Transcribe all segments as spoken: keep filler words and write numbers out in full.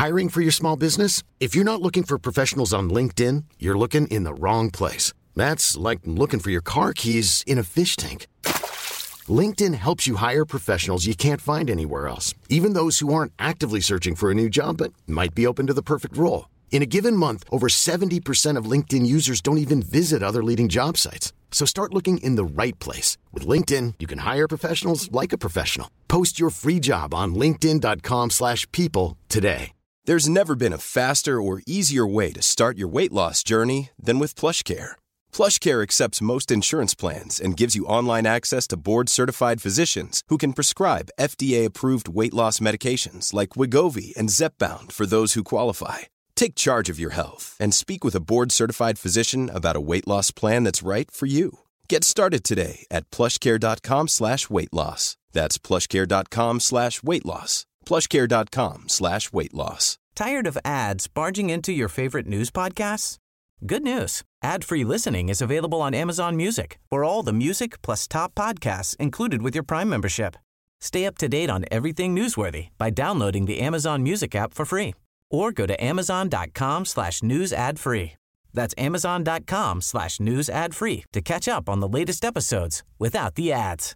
Hiring for your small business? If you're not looking for professionals on LinkedIn, you're looking in the wrong place. That's like looking for your car keys in a fish tank. LinkedIn helps you hire professionals you can't find anywhere else, even those who aren't actively searching for a new job but might be open to the perfect role. In a given month, over seventy percent of LinkedIn users don't even visit other leading job sites. So start looking in the right place. With LinkedIn, you can hire professionals like a professional. Post your free job on linkedin dot com slash people today. There's never been a faster or easier way to start your weight loss journey than with PlushCare. PlushCare accepts most insurance plans and gives you online access to board-certified physicians who can prescribe F D A-approved weight loss medications like Wegovy and Zepbound for those who qualify. Take charge of your health and speak with a board-certified physician about a weight loss plan that's right for you. Get started today at plushcare.com slash weight loss. That's plushcare.com slash weight loss. plushcare.com slash weight loss. Tired of ads barging into your favorite news podcasts? Good news. Ad-free listening is available on Amazon Music for all the music plus top podcasts included with your Prime membership. Stay up to date on everything newsworthy by downloading the Amazon Music app for free or go to amazon.com slash news ad free. That's amazon.com slash news ad free to catch up on the latest episodes without the ads.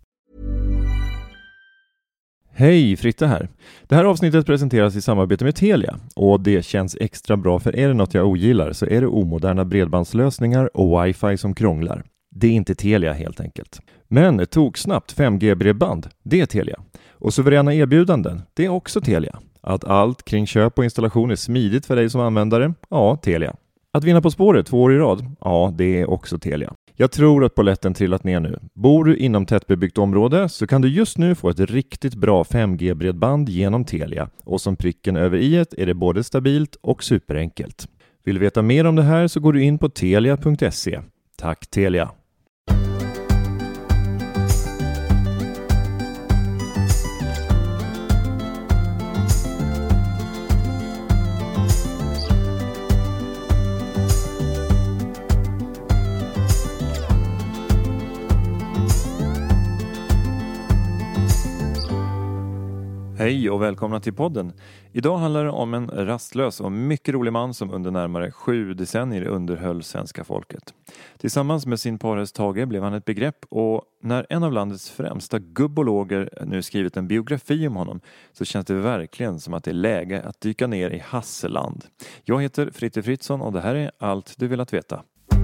Hej, Fritte här. Det här avsnittet presenteras i samarbete med Telia och det känns extra bra, för är det något jag ogillar så är det omoderna bredbandslösningar och wifi som krånglar. Det är inte Telia helt enkelt. Men ett toksnabbt fem G-bredband, det är Telia. Och suveräna erbjudanden, det är också Telia. Att allt kring köp och installation är smidigt för dig som användare, ja, Telia. Att vinna På spåret två år i rad, ja, det är också Telia. Jag tror att polletten trillat ner nu. Bor du inom tättbebyggt område så kan du just nu få ett riktigt bra fem G-bredband genom Telia. Och som pricken över i-et är det både stabilt och superenkelt. Vill du veta mer om det här så går du in på telia punkt se. Tack Telia! Hej och välkomna till podden. Idag handlar det om en rastlös och mycket rolig man som under närmare sju decennier underhöll svenska folket. Tillsammans med sin parhäst Tage blev han ett begrepp, och när en av landets främsta gubbologer nu skrivit en biografi om honom så känns det verkligen som att det är läge att dyka ner i Hasseland. Jag heter Fritte Fritzson och det här är allt du vill att veta.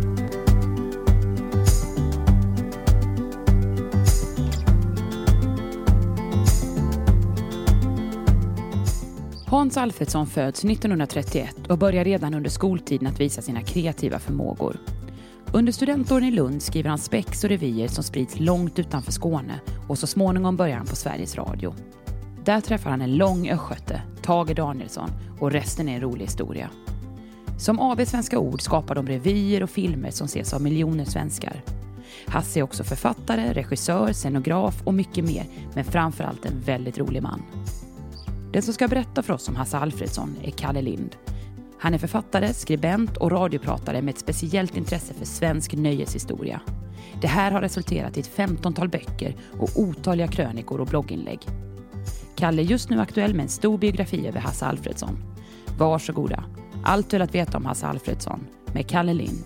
Hans Alfredsson föds nittonhundratrettioett och börjar redan under skoltiden att visa sina kreativa förmågor. Under studentåren i Lund skriver han spex och revyer som sprids långt utanför Skåne, och så småningom börjar han på Sveriges Radio. Där träffar han en lång östgöte, Tage Danielsson, och resten är en rolig historia. Som A B Svenska Ord skapar de revyer och filmer som ses av miljoner svenskar. Hasse är också författare, regissör, scenograf och mycket mer, men framförallt en väldigt rolig man. Den som ska berätta för oss om Hasse Alfredsson är Kalle Lind. Han är författare, skribent och radiopratare med ett speciellt intresse för svensk nöjeshistoria. Det här har resulterat i ett femtontal böcker och otaliga krönikor och blogginlägg. Kalle är just nu aktuell med en stor biografi över Hasse Alfredsson. Varsågoda. Allt du vill att veta om Hasse Alfredsson med Kalle Lind.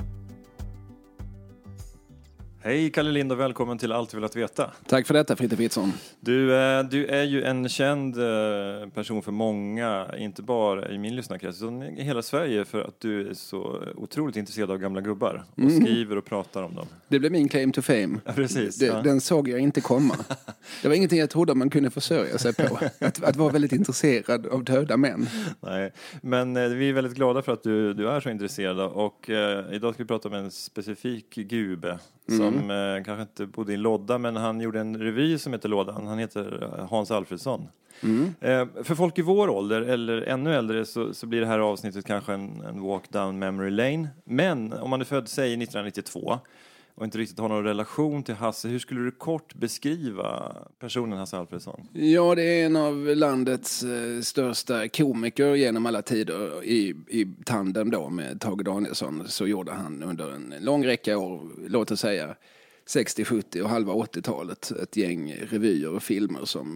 Hej Kalle Lind och välkommen till Allt du vill att veta. Tack för detta, Fritte Fritzson. Du, du är ju en känd person för många, inte bara i min lyssnarkrets utan i hela Sverige, för att du är så otroligt intresserad av gamla gubbar och mm. skriver och pratar om dem. Det blev min claim to fame. Ja, precis. Det, ja. Den såg jag inte komma. Det var ingenting jag trodde man kunde försörja sig på. Att, att vara väldigt intresserad av döda män. Nej, men eh, vi är väldigt glada för att du, du är så intresserad, och eh, idag ska vi prata om en specifik gube som mm. eh, kanske inte bodde i Lodda, men han gjorde en revy som heter Lådan. Han heter Hans Alfredsson. Mm. Eh, för folk i vår ålder eller ännu äldre så, så blir det här avsnittet kanske en, en walk down memory lane. Men om man är född, säg nittonhundranittiotvå och inte riktigt har någon relation till Hasse, hur skulle du kort beskriva personen Hasse Alfredsson? Ja, det är en av landets eh, största komiker genom alla tider. I, i tandem då med Tage Danielsson så gjorde han under en lång räcka år, låt oss säga sextio sjuttio och halva åttiotalet, ett gäng revyer och filmer som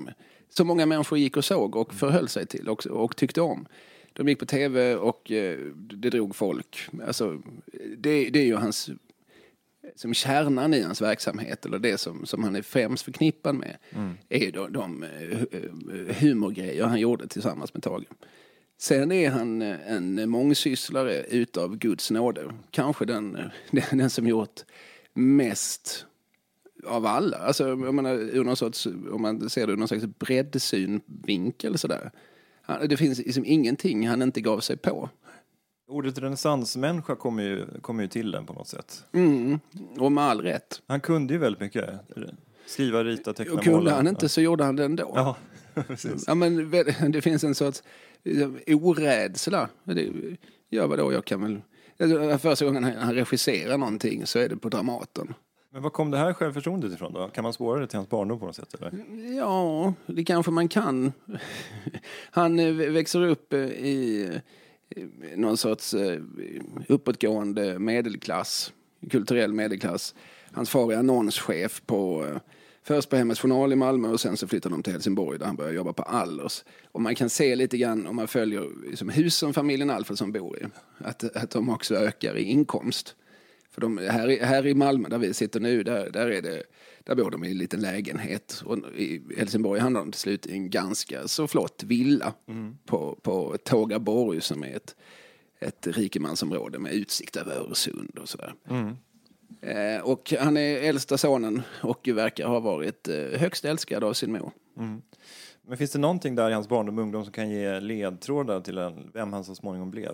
så många människor gick och såg och förhöll sig till och, och tyckte om. De gick på tv och eh, det drog folk. Alltså, det, det är ju hans, som kärnan i hans verksamhet, eller det som, som han är främst förknippad med, mm. är ju de, de humorgrejer han gjorde tillsammans med Tage. Sen är han en mångsysslare utav Guds nåde. Kanske den, den, den som gjort mest av alla. Alltså, om, man, ur någon sorts, om man ser det ur någon slags breddsynvinkel sådär. Det finns liksom ingenting han inte gav sig på. Ordet renässansmänniska kommer ju, kommer ju till den på något sätt. Mm, och med all rätt. Han kunde ju väldigt mycket. Skriva, rita, teckna, måla. Och kunde han inte så gjorde han det ändå. Ja, precis. Ja, men det finns en sorts orädsla. Det gör vad då, jag kan väl... Första gången han regisserar någonting så är det på Dramaten. Men vad kom det här självförtroendet ifrån då? Kan man spåra det till hans barndom på något sätt? Eller? Ja, det kanske man kan. Han växer upp i någon sorts uppåtgående medelklass, kulturell medelklass. Hans far är annonschef på, först på Hemmets Journal i Malmö och sen så flyttar de till Helsingborg där han börjar jobba på Allers. Och man kan se lite grann om man följer liksom, hus som familjen Alfredsson bor i, att, att de också ökar i inkomst. För de, här, här i Malmö där vi sitter nu, där, där, är det, där bor de i en liten lägenhet. Och i Helsingborg handlar de till slut i en ganska så flott villa mm. på, på Tågaborg som är ett, ett rikemansområde med utsikt över Öresund och sådär. Mm. Eh, och han är äldsta sonen och verkar ha varit eh, högst älskad av sin mor. Mm. Men finns det någonting där i hans barndom och ungdom som kan ge ledtrådar till en, vem han så småningom blev?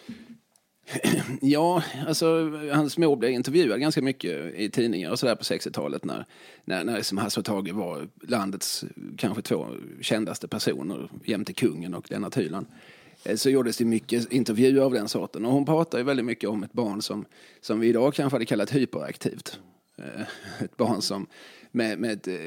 Ja, alltså hans mor blev intervjuad ganska mycket i tidningar och sådär på sextiotalet när, när, när som Hasse och Tage var landets kanske två kändaste personer jämte kungen och Lennart Hyland. Så gjordes det mycket intervjuer av den sorten. Och hon pratar ju väldigt mycket om ett barn som, som vi idag kanske hade kallat hyperaktivt. Ett barn som med, med ett,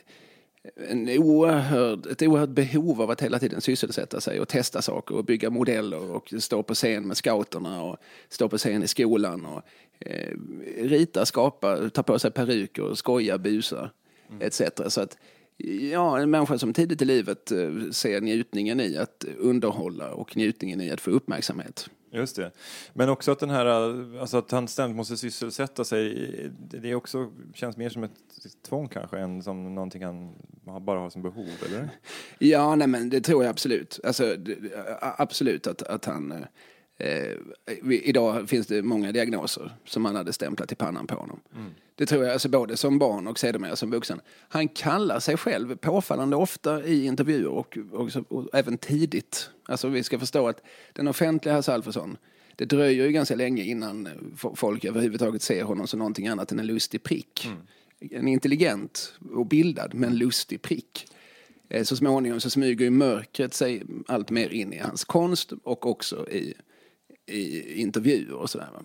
en oerhörd, ett oerhört behov av att hela tiden sysselsätta sig och testa saker och bygga modeller och stå på scen med scouterna och stå på scen i skolan och eh, rita, skapa, ta på sig peruker och skoja, busa mm. et cetera. Så att ja, en människa som tidigt i livet ser njutningen i att underhålla och njutningen i att få uppmärksamhet. Just det. Men också att den här, alltså att han ständigt måste sysselsätta sig, det är också, känns mer som ett tvång kanske än som någonting han bara har som behov, eller? Ja, nej men det tror jag absolut. Alltså, absolut att, att han... Eh, idag finns det många diagnoser som han hade stämplat i pannan på honom. Mm. Det tror jag, alltså både som barn och sedermera som vuxen. Han kallar sig själv påfallande ofta i intervjuer och, och, och, och även tidigt. Alltså vi ska förstå att den offentliga Hasse Alfredson, det dröjer ju ganska länge innan folk överhuvudtaget ser honom som någonting annat än en lustig prick. Mm. En intelligent och bildad men lustig prick. Så småningom så smyger ju mörkret sig allt mer in i hans konst och också i i intervjuer och sådär.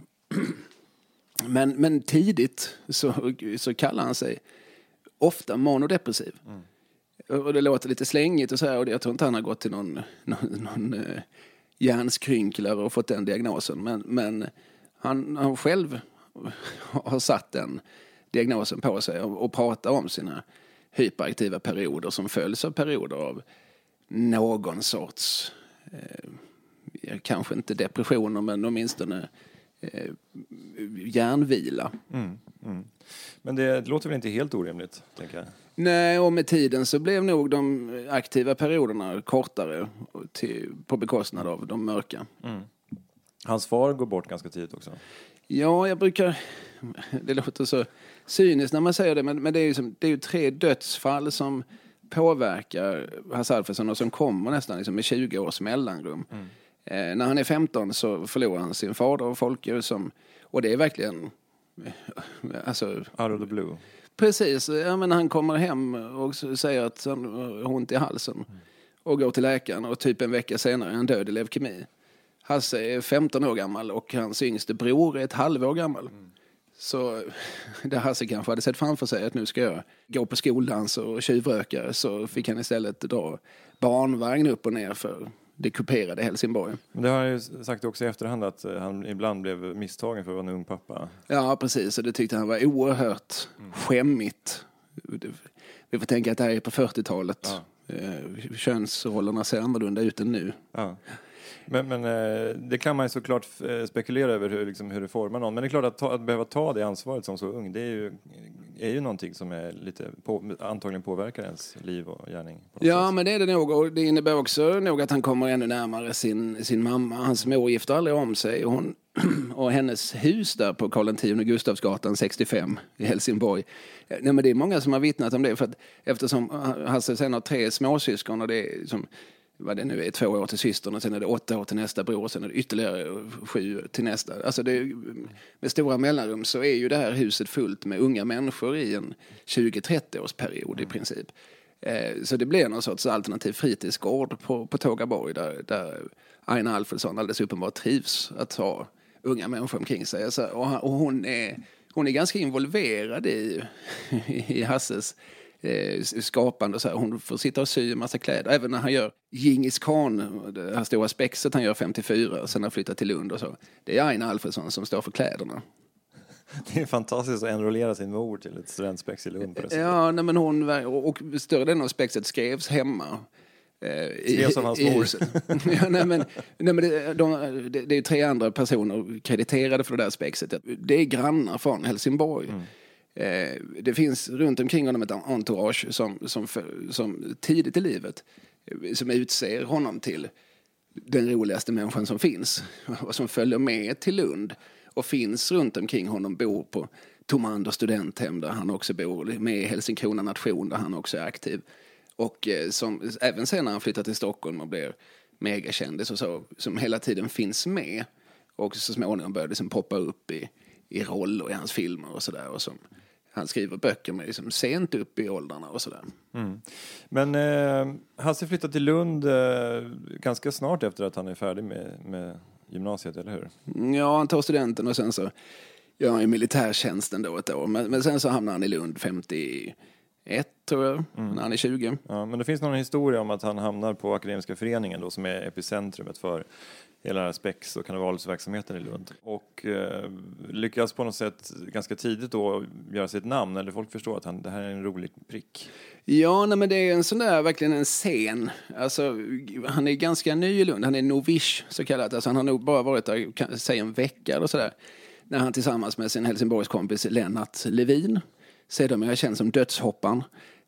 Men, men tidigt så, så kallar han sig ofta manodepressiv. Mm. Och det låter lite slängigt och så här, och jag tror inte han har gått till någon, någon, någon eh, hjärnskrynklare och fått den diagnosen. Men, men han, han själv har satt den diagnosen på sig och, och pratar om sina hyperaktiva perioder som följs av perioder av någon sorts eh, kanske inte depressioner men åtminstone eh, hjärnvila. Mm, mm. Men det låter väl inte helt orimligt, tänker jag? Nej, och med tiden så blev nog de aktiva perioderna kortare till, på bekostnad av de mörka. Mm. Hans far går bort ganska tidigt också. Ja, jag brukar... Det låter så cyniskt när man säger det, men, men det är ju som, det är ju tre dödsfall som påverkar Hasse Alfredson och som kommer nästan liksom med tjugo års mellanrum. Mm. Eh, när han är femton så förlorar han sin fader och Folke som, och det är verkligen alltså, out of the blue. Precis, ja, men han kommer hem och säger att han har ont i halsen mm. och går till läkaren och typ en vecka senare är han död i leukemi. Hasse är femton år gammal och hans yngste bror är ett halvår gammal. Mm. Så där Hasse kanske hade sett framför sig att nu ska jag gå på skoldans och tjuvröka, så fick han istället dra barnvagn upp och ner för det kuperade Helsingborg. Men det har jag ju sagt också i efterhand att han ibland blev misstagen för att vara en ung pappa. Ja, precis. Och det tyckte han var oerhört mm. skämmigt. Vi får tänka att det här är på fyrtiotalet. Eh, könsrollerna ser annorlunda ut än nu. Ja. Men, men det kan man ju såklart spekulera över hur, liksom, hur det formar någon. Men det är klart att, ta, att behöva ta det ansvaret som så ung, det är ju, är ju någonting som är lite på, antagligen påverkar ens liv och gärning. Ja, sätt. Men det är det nog. Och det innebär också nog att han kommer ännu närmare sin, sin mamma. Hans mor gifter aldrig om sig. Och, hon, och hennes hus där på Karl X Gustavsgatan sextiofem i Helsingborg. Nej, men det är många som har vittnat om det. För att eftersom Hasse sen har tre småsyskon och det är som... vad det nu är, två år till systern och sen är det åtta år till nästa bror och sen är det ytterligare sju till nästa. Alltså det, med stora mellanrum så är ju det här huset fullt med unga människor i en tjugo till trettio års period i princip. Eh, så det blir någon sorts alternativ fritidsgård på, på Tågaborg där, där Aina Alfredsson alldeles uppenbart trivs att ha unga människor omkring sig. Alltså, och, och hon är, hon är ganska involverad i, i Hasses Eh, skapande och så här. Hon får sitta och sy en massa kläder. Även när han gör Djingis Khan, det här stora spexet han gör femtiofyra och sen har flyttat till Lund och så. Det är Aina Alfredsson som står för kläderna. Det är fantastiskt att enrollera sin mor till ett studentspex i Lund på det sättet. Ja, nej, men hon, och större delen av spexet skrevs hemma. Eh, skrevs av hans mor. ja, nej, men, nej, men det, de, det, det är tre andra personer krediterade för det där spexet. Det är grannar från Helsingborg. Mm. Eh, det finns runt omkring honom ett entourage som, som, som tidigt i livet som utser honom till den roligaste människan som finns och som följer med till Lund och finns runt omkring honom, bor på Tomander studenthem där han också bor, med i Helsingkrona nation där han också är aktiv och eh, som även sen när han flyttar till Stockholm och blir megakändis och så, som hela tiden finns med och så småningom börjar det liksom poppa upp i, i roller i hans filmer och sådär och som han skriver böcker med liksom sent upp i åldrarna och sådär. Mm. Men eh, Hasse flyttar till Lund eh, ganska snart efter att han är färdig med, med gymnasiet, eller hur? Ja, han tar studenten och sen så gör han ju militärtjänsten då ett år. Men, men sen så hamnar han i Lund femtioett tror jag, mm. när han är tjugo. Ja, men det finns någon historia om att han hamnar på Akademiska föreningen då, som är epicentrumet för hela spex- och karnevalsverksamheten i Lund. Och eh, lyckas på något sätt ganska tidigt då göra sitt namn. Eller folk förstår att han, det här är en rolig prick. Ja, nej, men det är en sån där, verkligen en scen. Alltså, han är ganska ny i Lund. Han är novish så kallat. Alltså, han har nog bara varit där, kan säga en vecka och sådär. När han tillsammans med sin Helsingborgs kompis Lennart Levin, sedermera känd som Dödshoppan.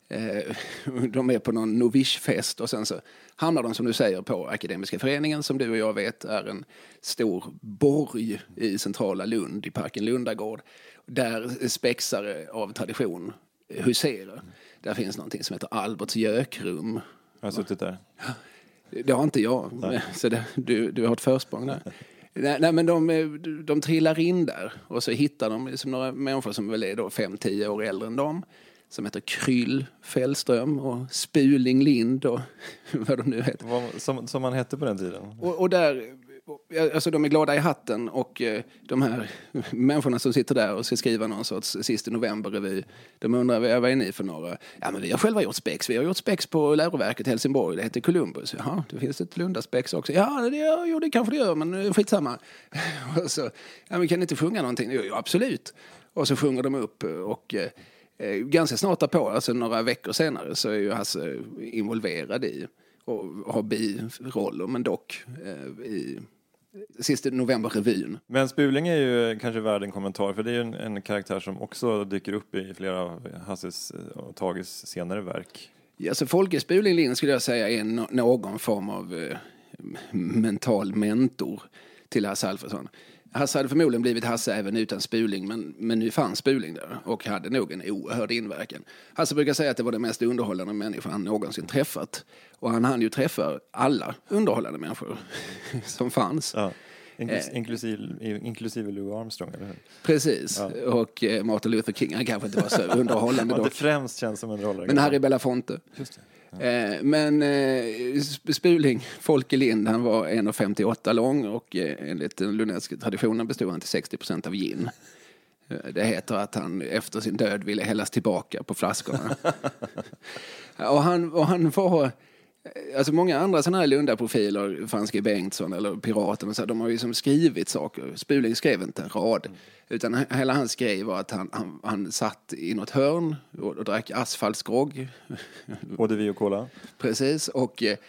De är på någon novishfest och sen så hamnar de, som du säger, på Akademiska föreningen som du och jag vet är en stor borg i centrala Lund, i parken Lundagård, där spexare av tradition huserar. Där finns någonting som heter Alberts gökrum. Jag har suttit där. Det har inte jag, nej. Så det, du, du har ett försprång där. Nej, nej, men de, de trillar in där och så hittar de liksom några människor som väl är då fem, tio år äldre än dem, som heter Kryll Fällström och Spuling Lind och vad de nu heter. Som, som man hette på den tiden. Och, och där, alltså de är glada i hatten och de här människorna som sitter där och ska skriva någon sorts sista november-revy, de undrar, vad är ni för några? Ja, men vi har själva gjort spex. Vi har gjort spex på läroverket i Helsingborg. Det heter Columbus. Jaha, det finns ett Lundaspex också. Ja, det, ja, jo, det kanske det gör, men skitsamma. Och så, ja, men kan ni inte sjunga någonting? Jo, absolut. Och så sjunger de upp och ganska snart därpå, alltså några veckor senare, så är ju Hasse involverad i och har biroller, men dock eh, i sista november-revyn. Men Spuling är ju kanske värd en kommentar, för det är ju en, en karaktär som också dyker upp i flera av Hasses och Tages senare verk. Ja, så Folke Spuling Lind skulle jag säga är no- någon form av eh, mental mentor till Hasse Alfredsson. Hasse hade förmodligen blivit Hasse även utan Spuling, men, men nu fanns Spuling där och hade nog en oerhörd inverkan. Hasse brukar säga att det var den mest underhållande människa han någonsin träffat. Och han hann ju träffa alla underhållande människor som fanns. Ja, inklus- inklusive, inklusive Louis Armstrong, eller hur? Precis, ja. Och eh, Martin Luther King, han kanske inte var så underhållande dock. Det främst känns som en rollare. Men Harry Belafonte. Just det. Ja. Eh, men eh, Spuling, Folke Lind, han var en komma femtioåtta lång och eh, enligt den lundländska traditionen bestod han till sextio procent av gin. Eh, det heter att han efter sin död ville hällas tillbaka på flaskorna. och, han, och han var Alltså många andra sådana här Lunda-profiler, Franske Bengtsson eller Piraten och så, de har ju som skrivit saker. Spuling skrev inte en rad. Mm. Utan hela hans grej var att han, han, han satt i något hörn och, och drack asfaltsgrogg. Både vi och cola. Precis, och eh,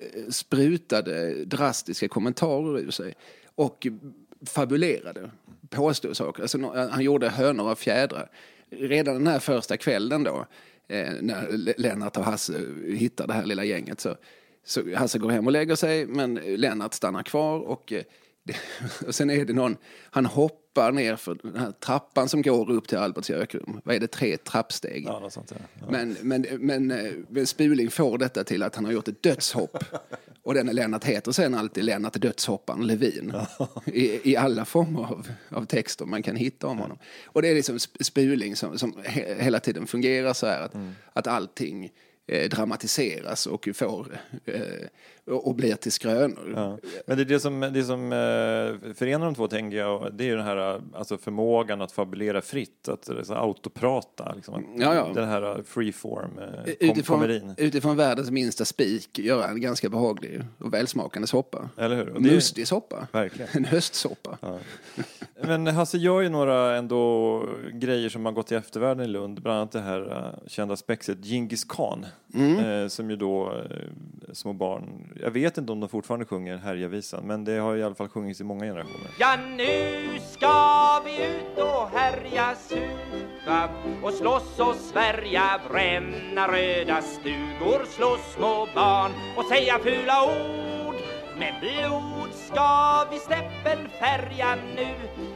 sprutade drastiska kommentarer ur sig. Och fabulerade, påstod saker. Alltså, han gjorde hönor av fjädrar. Redan den här första kvällen då, eh, när Lennart och Hasse hittar det här lilla gänget, så, så Hasse går hem och lägger sig, men Lennart stannar kvar och, eh, det, och sen är det någon, han hoppar ner för den här trappan som går upp till Alberts gökrum. Vad är det, tre trappsteg? Ja, något sånt, ja. Ja. Men, men, men, men Spuling får detta till att han har gjort ett dödshopp. Och den Lennart heter sen alltid Lennart Dödshoppan Levin. I, I alla former av, av texter man kan hitta om honom. Och det är liksom Spuling som, som he, hela tiden fungerar så här. Att, mm. att allting eh, dramatiseras och får eh, och, och blir till skrönor. Ja. Men det är det som, det som eh, förenar de två, tänker jag. Det är ju den här alltså förmågan att fabulera fritt. Att alltså, autoprata. Liksom, ja, ja. Den här freeform eh, utifrån, komedin. Utifrån världens minsta spik göra en ganska behaglig och välsmakande soppa. Eller hur? Och mustig soppa. Verkligen. En höstsoppa. Ja. Men Hasse gör ju några ändå grejer som har gått i eftervärlden i Lund. Bland annat det här uh, kända spexet Genghis Khan. Mm. Eh, som ju då eh, små barn... Jag vet inte om de fortfarande sjunger Härjavisan. Men det har i alla fall sjungits i många generationer. Ja, nu ska vi ut och härja, supa och slåss och svärja, bränna röda stugor, slå små barn och säga fula ord. Med blod ska vi steppen färja nu.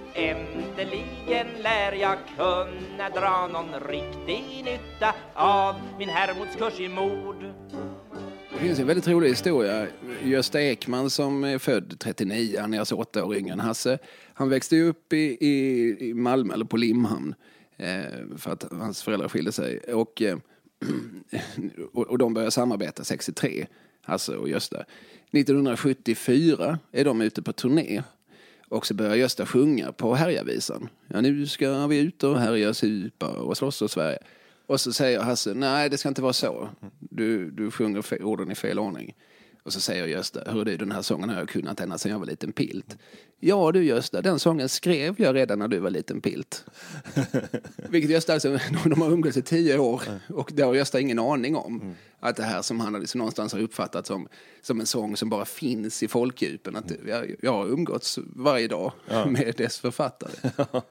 Äntligen lär jag kunna dra någon riktig nytta av min Hermodskurs i mord. Det finns en väldigt rolig historia. Gösta Ekman som är född trettionio, han är alltså åtta år yngre än Hasse. Han växte upp i, i, i Malmö eller på Limhamn eh, för att hans föräldrar skilde sig. Och, eh, och, och de började samarbeta sextiotre, Hasse och Gösta. nittonhundrasjuttiofyra är de ute på turné. Och så börjar Gösta sjunga på Härjavisan. Ja, nu ska vi ut och härja, supa och slåss och Sverige. Och så säger Hasse, nej det ska inte vara så. Du, du sjunger fe- orden i fel ordning. Och så säger Gösta, hör du, den här sången har jag kunnat ända sedan jag var liten pilt. Ja du Gösta, den sången skrev jag redan när du var liten pilt. Vilket Gösta, alltså, de har umgåtts i tio år. Och det har Gösta ingen aning om. Mm. Att det här som han liksom någonstans har uppfattat som, som en sång som bara finns i folkdjupen. Att jag, jag har umgåtts varje dag ja. med dess författare.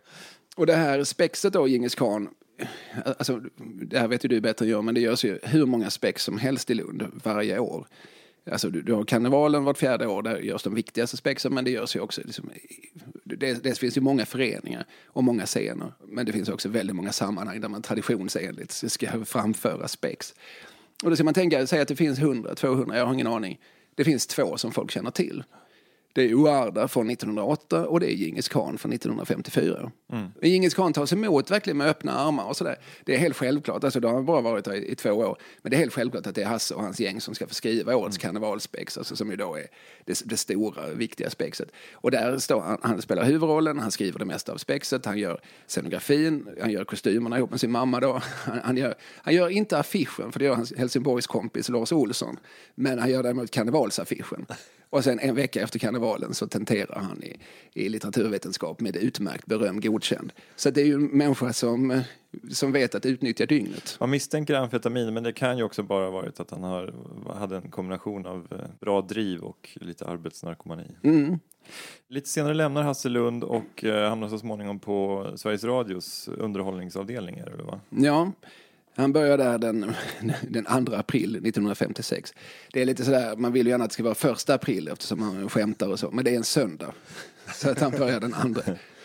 Och det här spexet då, Genghis Khan, alltså, det här vet ju du bättre än jag, men det görs ju hur många spex som helst i Lund varje år. Alltså du, du har karnevalen vart fjärde år, där görs de viktigaste spexen, men det görs ju också liksom, det, det finns ju många föreningar och många scener, men det finns också väldigt många sammanhang där man traditionsenligt ska framföra spex. Och då ska man tänka, säga att det finns hundra, tvåhundra, jag har ingen aning. Det finns två som folk känner till. Det är Uarda från nittonhundraåtta och det är Genghis Khan från nittonhundrafemtiofyra. Mm. Genghis Khan tas emot verkligen med öppna armar och sådär. Det är helt självklart, alltså det har bara varit i, i två år. Men det är helt självklart att det är Hasse och hans gäng som ska få skriva årets mm. karnevalspex, alltså som ju då är det, det stora, viktiga spexet. Och där står han, han spelar huvudrollen, han skriver det mesta av spexet, han gör scenografin, han gör kostymerna ihop med sin mamma då. Han, han, gör, han gör inte affischen, för det gör hans Helsingborgs kompis Lars Olsson. Men han gör däremot karnevalsaffischen. Och sen en vecka efter karnevalen så tenterar han i, i litteraturvetenskap med utmärkt beröm godkänd. Så det är ju en människa som, som vet att utnyttja dygnet. Man misstänker amfetamin, men det kan ju också bara varit att han har, hade en kombination av bra driv och lite arbetsnarkomani. Mm. Lite senare lämnar Hasse Lund och eh, hamnar så småningom på Sveriges Radios underhållningsavdelning, är det va? Ja. Han börjar där den, den andra april nittonhundrafemtiosex. Det är lite sådär, man vill ju gärna att det ska vara första april eftersom han skämtar och så. Men det är en söndag. Så att han börjar den andra.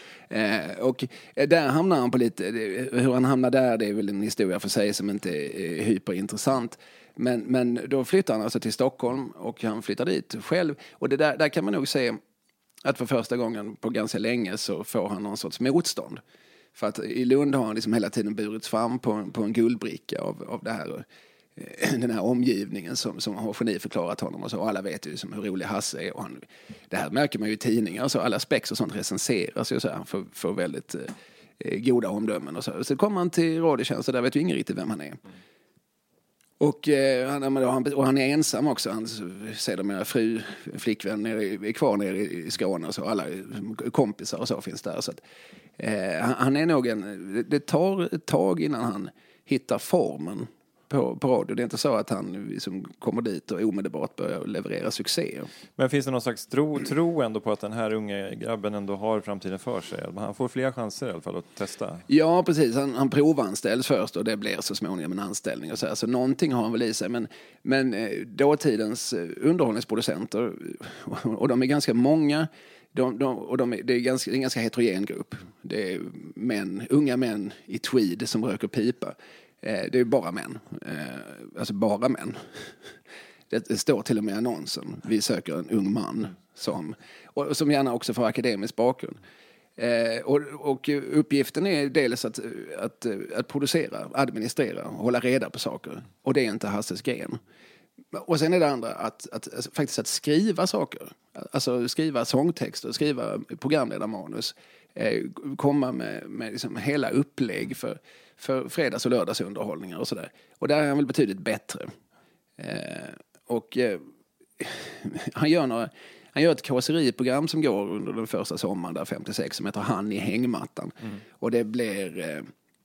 Eh, och där hamnar han på lite, hur han hamnar där, det är väl en historia för sig som inte är hyperintressant. Men, men då flyttar han alltså till Stockholm och han flyttar dit själv. Och det där, där kan man nog se att för första gången på ganska länge så får han någon sorts motstånd. För att i Lund har han liksom hela tiden burits fram på, på en guldbricka av, av det här, den här omgivningen som, som har geniförklarat honom. Och så. Och alla vet ju som hur rolig Hasse är. Och han, det här märker man ju i tidningar. Så alla spex och sånt recenseras ju så här för, för väldigt eh, goda omdömen. Och så. så kommer han till Radiotjänst och där vet ju ingen riktigt vem han är. Och, eh, han, och han är ensam också. Han ser med fru, flickvän är, är kvar nere i Skåne och så. Alla kompisar och så finns där. Så att, eh, han är nog en, det tar ett tag innan han hittar formen på, på radio. Det är inte så att han liksom kommer dit och omedelbart börjar leverera succé. Men finns det någon slags tro, tro ändå på att den här unge grabben ändå har framtiden för sig? Han får fler chanser i alla fall att testa. Ja, precis. Han, han provanställs först och det blir så småningom en anställning. Och så, här. Så någonting har han väl i sig. Men, men dåtidens underhållningsproducenter, och de är ganska många, de, de, och de är, det är ganska, det är en ganska heterogen grupp. Det är män, unga män i tweed som röker pipa. Det är bara män. Alltså bara män. Det står till och med i annonsen. Vi söker en ung man som, och som gärna också får akademisk bakgrund. Och, och uppgiften är dels att, att, att producera, administrera och hålla reda på saker. Och det är inte Hasses gren. Och sen är det andra att, att, att faktiskt att skriva saker. Alltså skriva sångtexter, skriva programledarmanus. Komma med, med liksom hela upplägg för, för fredags- och lördagsunderhållningar och sådär. Och där är han väl betydligt bättre. Eh, och eh, han gör några, han gör ett kåseriprogram som går under den första sommaren där femtiosex som heter Han i hängmattan. Mm. Och det blir eh,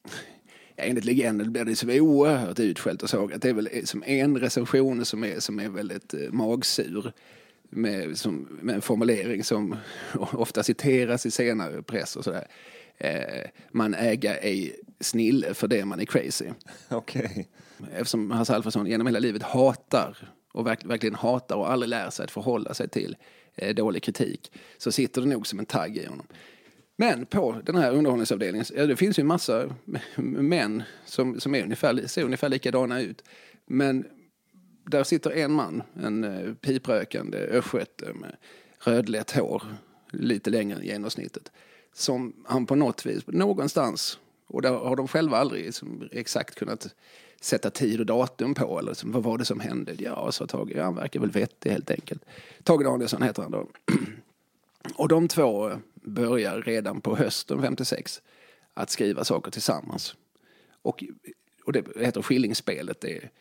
ja, enligt legenden blir det så oerhört utskällt och sågat. Det är väl som en recension som är, som är väldigt eh, magsur. Med, som, med en formulering som ofta citeras i senare press och sådär. Eh, man äger ej snille för det man är crazy. Okej. Okay. Eftersom Hasse Alfredson genom hela livet hatar och verk, verkligen hatar och aldrig lär sig att förhålla sig till eh, dålig kritik, så sitter det nog som en tagg i honom. Men på den här underhållningsavdelningen, ja, det finns ju en massa män som, som är ungefär, ser ungefär likadana ut. Men där sitter en man, en uh, piprökande östgöte med rödlätt hår, lite längre än genomsnittet, som han på något vis, någonstans, och där har de själva aldrig liksom, exakt kunnat sätta tid och datum på, eller liksom, vad var det som hände? Ja, så Tage, ja, han verkar väl vettig helt enkelt. Tage Danielsson heter han då. Och de två börjar redan på hösten femtiosex att skriva saker tillsammans. Och, och det heter Skillingsspelet, det är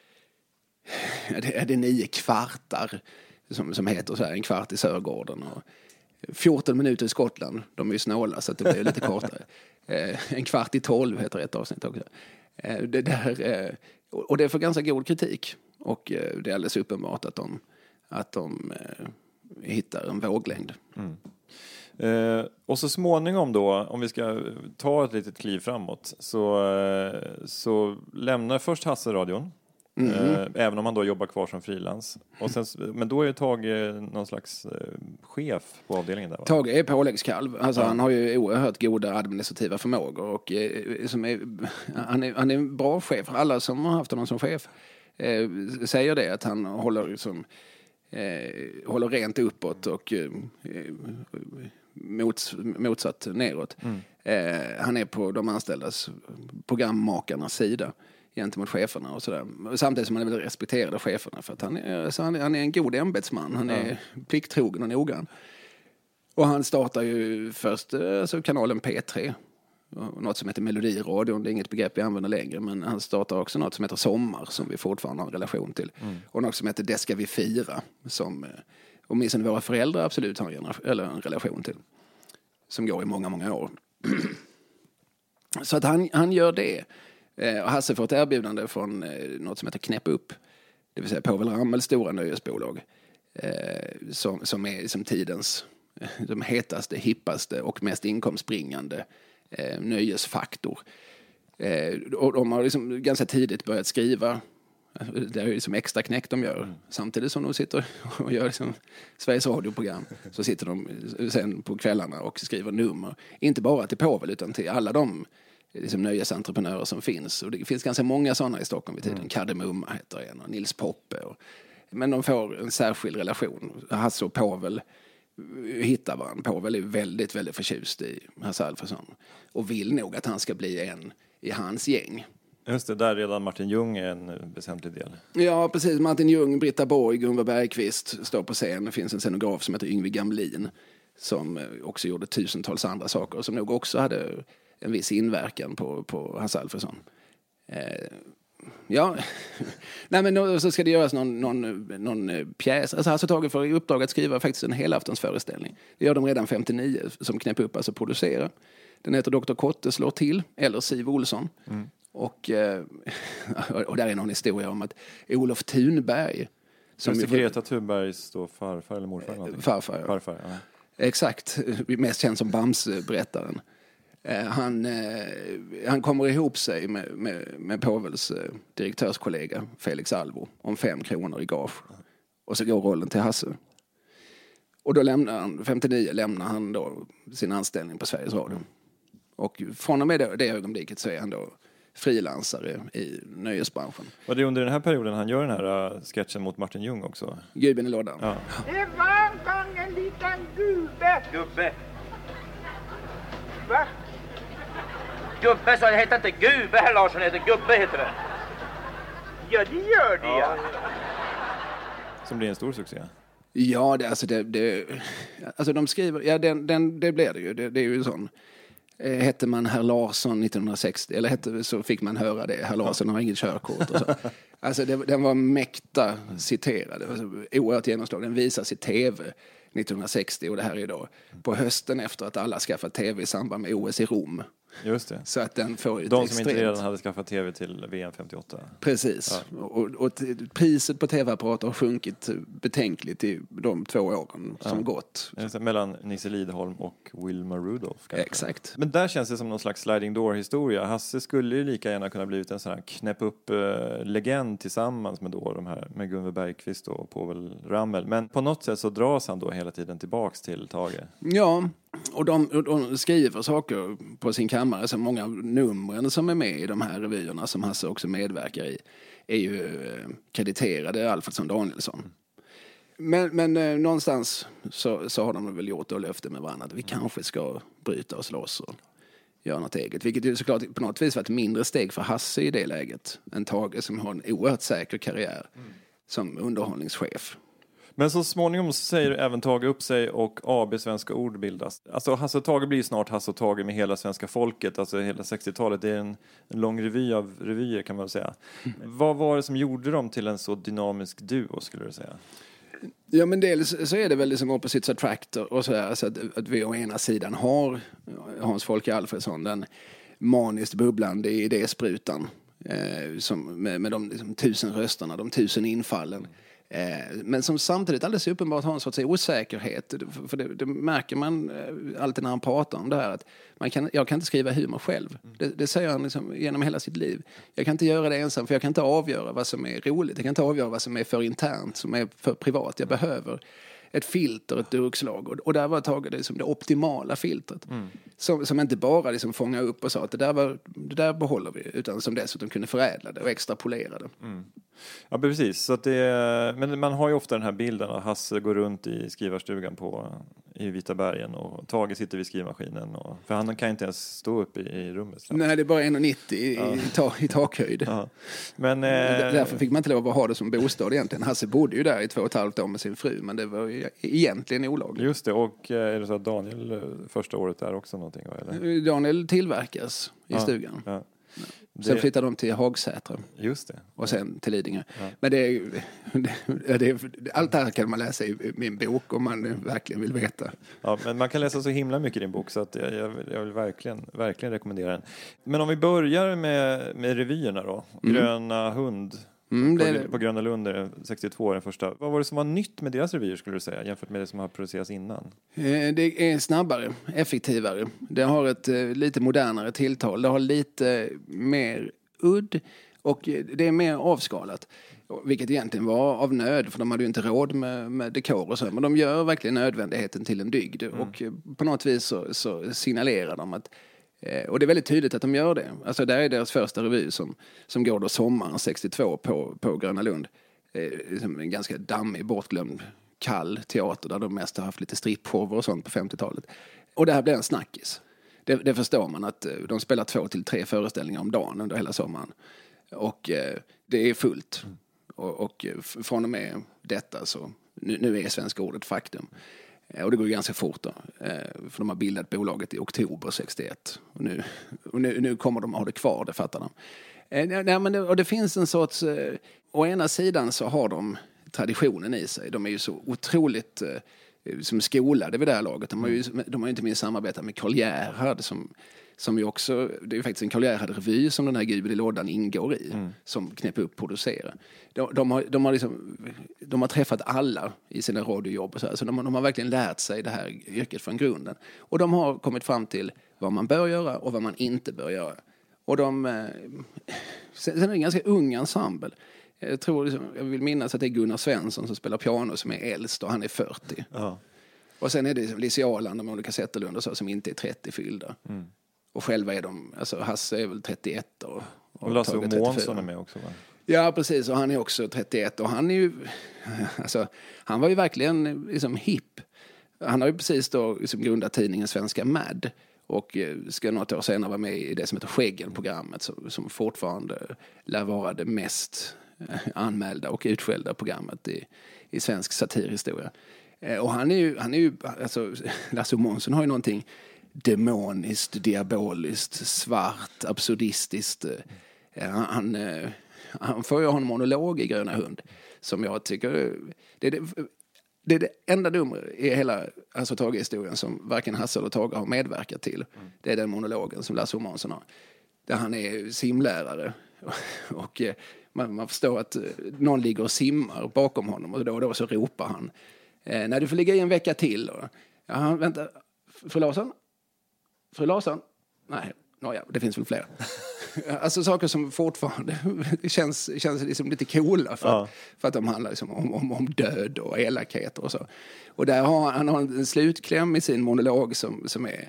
Det är det nio kvartar som, som heter så här, en kvart i Sörgården och fjorton minuter i Skottland. De är ju snåla så att det blir lite kortare. Eh, en kvart i tolv heter ett avsnitt också. Eh, det där, eh, och det får ganska god kritik. Och eh, det är alldeles uppenbart att de, att de eh, hittar en våglängd. Mm. Eh, och så småningom då, om vi ska ta ett litet kliv framåt, så, eh, så lämnar först Hasse radion. Mm. Eh, även om han då jobbar kvar som frilans. Och sen, men då är Tage någon slags eh, chef på avdelningen där, va? Tage är påläggskalv. Alltså, ja. Han har ju oerhört goda administrativa förmågor. Och, eh, som är, han, är, han är en bra chef. Alla som har haft honom som chef eh, säger det. Att han håller, liksom, eh, håller rent uppåt och eh, mots, motsatt neråt. Mm. Eh, han är på de anställdas, programmakarnas sida gentemot cheferna och sådär. Samtidigt som han är väl respekterad av cheferna för att han är, alltså han är, han är en god ämbetsman. Han är ja. plikttrogen och noggrann. Och han startar ju först alltså kanalen P tre. Något som heter Melodiradion. Det är inget begrepp vi använder längre. Men han startar också något som heter Sommar som vi fortfarande har en relation till. Mm. Och något som heter Det ska vi fira. Som åtminstone våra föräldrar absolut har en, eller en relation till. Som går i många, många år. Så att han, han gör det. Och Hasse får ett erbjudande från eh, något som heter Knäpp upp. Det vill säga Povel Ramels stora nöjesbolag. Eh, som, som är som tidens eh, de hetaste, hippaste och mest inkomstbringande eh, nöjesfaktor. Eh, och de har liksom ganska tidigt börjat skriva. Det är ju liksom extra knäck de gör. Mm. Samtidigt som de sitter och gör liksom Sveriges radioprogram. Så sitter de sen på kvällarna och skriver nummer. Inte bara till Povel utan till alla de liksom nöjesentreprenörer som finns. Och det finns ganska många sådana i Stockholm vid tiden. Mm. Kardemumma heter en och Nils Poppe. Och, men de får en särskild relation. Hasse och Povel hittar varandra. Povel är väldigt, väldigt förtjust i Hasse Alfredson. Och vill nog att han ska bli en i hans gäng. Just det, där redan Martin Ljung är en väsentlig del. Ja, precis. Martin Ljung, Britta Borg, Gunvar Bergqvist står på scen. Det finns en scenograf som heter Yngve Gamlin som också gjorde tusentals andra saker och som nog också hade en viss inverkan på, på Hasse Alfredson. Eh, Ja, nej men då, så ska det göras någon, någon, någon pjäs. Alltså Hasse och Tage får i uppdrag att skriva faktiskt en helaftonsföreställning. Det gör de redan femtionio som Knäpp upp, alltså producerar. Den heter doktor Kotte slår till, eller Siv Olsson. Mm. Och, och där är någon historia om att Olof Thunberg... Som är Greta Thunbergs då farfar eller morfar? Någonting. Farfar, ja. farfar ja. Exakt, mest känd som Bamse-berättaren. Han, han kommer ihop sig med, med, med Povels direktörskollega Felix Alvo om fem kronor i gage. Och så går rollen till Hasse. Och då lämnar han, femtionio lämnar han då sin anställning på Sveriges Radio. Och från och med det, det ögonblicket så är han då frilansare i nöjesbranschen. Och det är under den här perioden han gör den här uh, sketchen mot Martin Ljung också? Gubben i lådan. Ja. Det var en gång en liten gubbe. Gubbe? Va? Gubbe, så det heter inte gubbe, herr Larsson, det heter gubbe heter det. Ja, det gör det, ja. Som blir en stor succé. Ja, det, alltså, det, det, alltså de skriver, ja den, den, det blir det ju, det, det är ju sån. Eh, hette man herr Larsson nittonhundrasextio, eller hette, så fick man höra det, herr Larsson har inget körkort och så. Alltså det, den var mäkta citerad, alltså, oerhört genomslag, den visas i tv nittonhundrasextio och det här är då på hösten efter att alla skaffat tv i samband med O S i Rom. Just det. Så att den får De som extremt... inte redan hade skaffat tv till V M femtioåtta. Precis. Ja. Och, och t- priset på tv-apparater har sjunkit betänkligt i de två åren som ja. gått. Det, mellan Nisse Lidholm och Wilma Rudolph. Kanske. Exakt. Men där känns det som någon slags sliding door-historia. Hasse skulle ju lika gärna kunna blivit en sån här knäpp upp uh, legend tillsammans med då de här med Gunve Bergqvist och Povel Ramel. Men på något sätt så dras han då hela tiden tillbaks till Tage. Ja, och de, och de skriver saker på sin kammare. Så många numren som är med i de här revyerna som Hasse också medverkar i är ju eh, krediterade Alfredsson Danielsson. Men, men eh, någonstans så, så har de väl gjort och löfte med varandra att vi kanske ska bryta oss loss och göra något eget. Vilket ju såklart på något vis var ett mindre steg för Hasse i det läget än Tage som har en oerhört säker karriär mm. som underhållningschef. Men så småningom så säger även Tage upp sig och A B Svenska Ord bildas. Alltså Hasse och Tage blir ju snart Hasse och Tage med hela svenska folket. Alltså hela sextiotalet. Det är en, en lång revy av revyer kan man säga. Mm. Vad var det som gjorde dem till en så dynamisk duo skulle du säga? Ja, men dels så är det väl liksom opposites attractor och så här, alltså att, att vi å ena sidan har Hans Folke Alfredsson, den maniskt bubblande idésprutan eh, som med, med de liksom, tusen rösterna, de tusen infallen. Eh, men som samtidigt alldeles uppenbart har en sorts osäkerhet, för det, det märker man eh, alltid när han pratar om det här att man kan, jag kan inte skriva humor själv. Det, det säger han liksom genom hela sitt liv. Jag kan inte göra det ensam för jag kan inte avgöra vad som är roligt. Jag kan inte avgöra vad som är för internt, som är för privat. Jag behöver ett filter, ett durkslag. Och, och där var Tage det som det optimala filtret. Mm. Som, som inte bara liksom fånga upp och sa att det där, var, det där behåller vi. Utan som dessutom kunde förädla det och extrapolera det. Mm. Ja, precis. Så att det, men man har ju ofta den här bilden att Hasse går runt i skrivarstugan på, i Vita bergen och Tage sitter vid skrivmaskinen. Och, för han kan inte ens stå upp i, i rummet. Så. Nej, det är bara en komma nittio i, ja. i, ta, i takhöjd. Ja. Men, eh, därför fick man inte lov att ha det som bostad egentligen. Hasse bodde ju där i två och ett halvt år med sin fru, men det var ju egentligen olagligt. Just det, och är det så att Daniel första året där också någonting? Eller? Daniel tillverkas i ja. stugan. Ja. Det... Sen flyttar de till Hagsätra. Just det. Och sen till Lidingö. Ja. Men det är ju, det, det, allt det här kan man läsa i min bok om man verkligen vill veta. Ja, men man kan läsa så himla mycket i din bok så att jag, jag, jag vill verkligen, verkligen rekommendera den. Men om vi börjar med, med revyerna då. Mm. Gröna hund. Mm, det på, på Gröna Lund är sextiotvå den första. Vad var det som var nytt med deras revyer skulle du säga jämfört med det som har producerats innan? Det är snabbare, effektivare. Det har ett lite modernare tilltal. Det har lite mer udd och det är mer avskalat. Vilket egentligen var av nöd för de hade ju inte råd med, med dekor och så. Men de gör verkligen nödvändigheten till en dygd. Mm. Och på något vis så, så signalerar de att och det är väldigt tydligt att de gör det. Alltså där är deras första revy som, som går då sommaren sextiotvå på, på Gröna Lund. Eh, liksom en ganska dammig, bortglömd, kall teater där de mest har haft lite strippshower och sånt på femtiotalet. Och det här blir en snackis. Det, det förstår man att de spelar två till tre föreställningar om dagen under hela sommaren. Och eh, det är fullt. Mm. Och, och från och med detta så, nu, nu är Svenska Ordet faktum. Och det går ju ganska fort då. För de har bildat bolaget i oktober sextioett. Och nu, och nu, nu kommer de att ha det kvar, det fattar de. Eh, nej, men det, och det finns en sorts... Eh, å ena sidan så har de traditionen i sig. De är ju så otroligt eh, som skolade vid det här laget. De har ju, de har ju inte minst samarbetat med Karl Gerhard som... Som ju också, det är ju faktiskt en Karl Gerhard-revy som den här Gubben i lådan ingår i. Mm. Som Knäpp upp producerar. De, de, har, de, har liksom, de har träffat alla i sina radiojobb. Och så här, så de, de har verkligen lärt sig det här yrket från grunden. Och de har kommit fram till vad man bör göra och vad man inte bör göra. Och de... Eh, sen är det en ganska ung ensemble. Jag tror, liksom, jag vill minnas att det är Gunnar Svensson som spelar piano som är äldst och han är fyrtio. Ja. Och sen är det liksom Lizzie Arland och Monica Zetterlund och så som inte är trettio fyllda. Mm. Och själva är de, alltså Hasse är väl trettioett och, och, och Lasse Månsson är med också, va? Ja, precis, och han är också trettioett och han är ju, alltså han var ju verkligen liksom hipp. Han har ju precis då liksom grundat tidningen Svenska Mad och ska något år senare vara med i det som heter Skäggen-programmet som, som fortfarande lär vara det mest anmälda och utskällda programmet i, i svensk satirhistoria. Och han är ju, han är ju, alltså Lasse Månsson har ju någonting demoniskt, diaboliskt, svart, absurdistiskt. Han, han får ju ha en monolog i Gröna hund som jag tycker det är det, det, är det enda dumma i hela alltså Tage-historien som varken Hasse eller Tage har medverkat till. Mm. Det är den monologen som Lasse Månsson har. Där han är simlärare och man, man förstår att någon ligger och simmar bakom honom och då och då så ropar han när du får ligga i en vecka till. Och, ja, vänta, fru Larsson? Fru Larsson? Nej, nåja, det finns väl fler. Alltså saker som fortfarande känns, känns liksom lite coola för, ja. att, för att de handlar liksom om, om, om död och elakheter och så. Och där har han har en slutkläm i sin monolog som, som är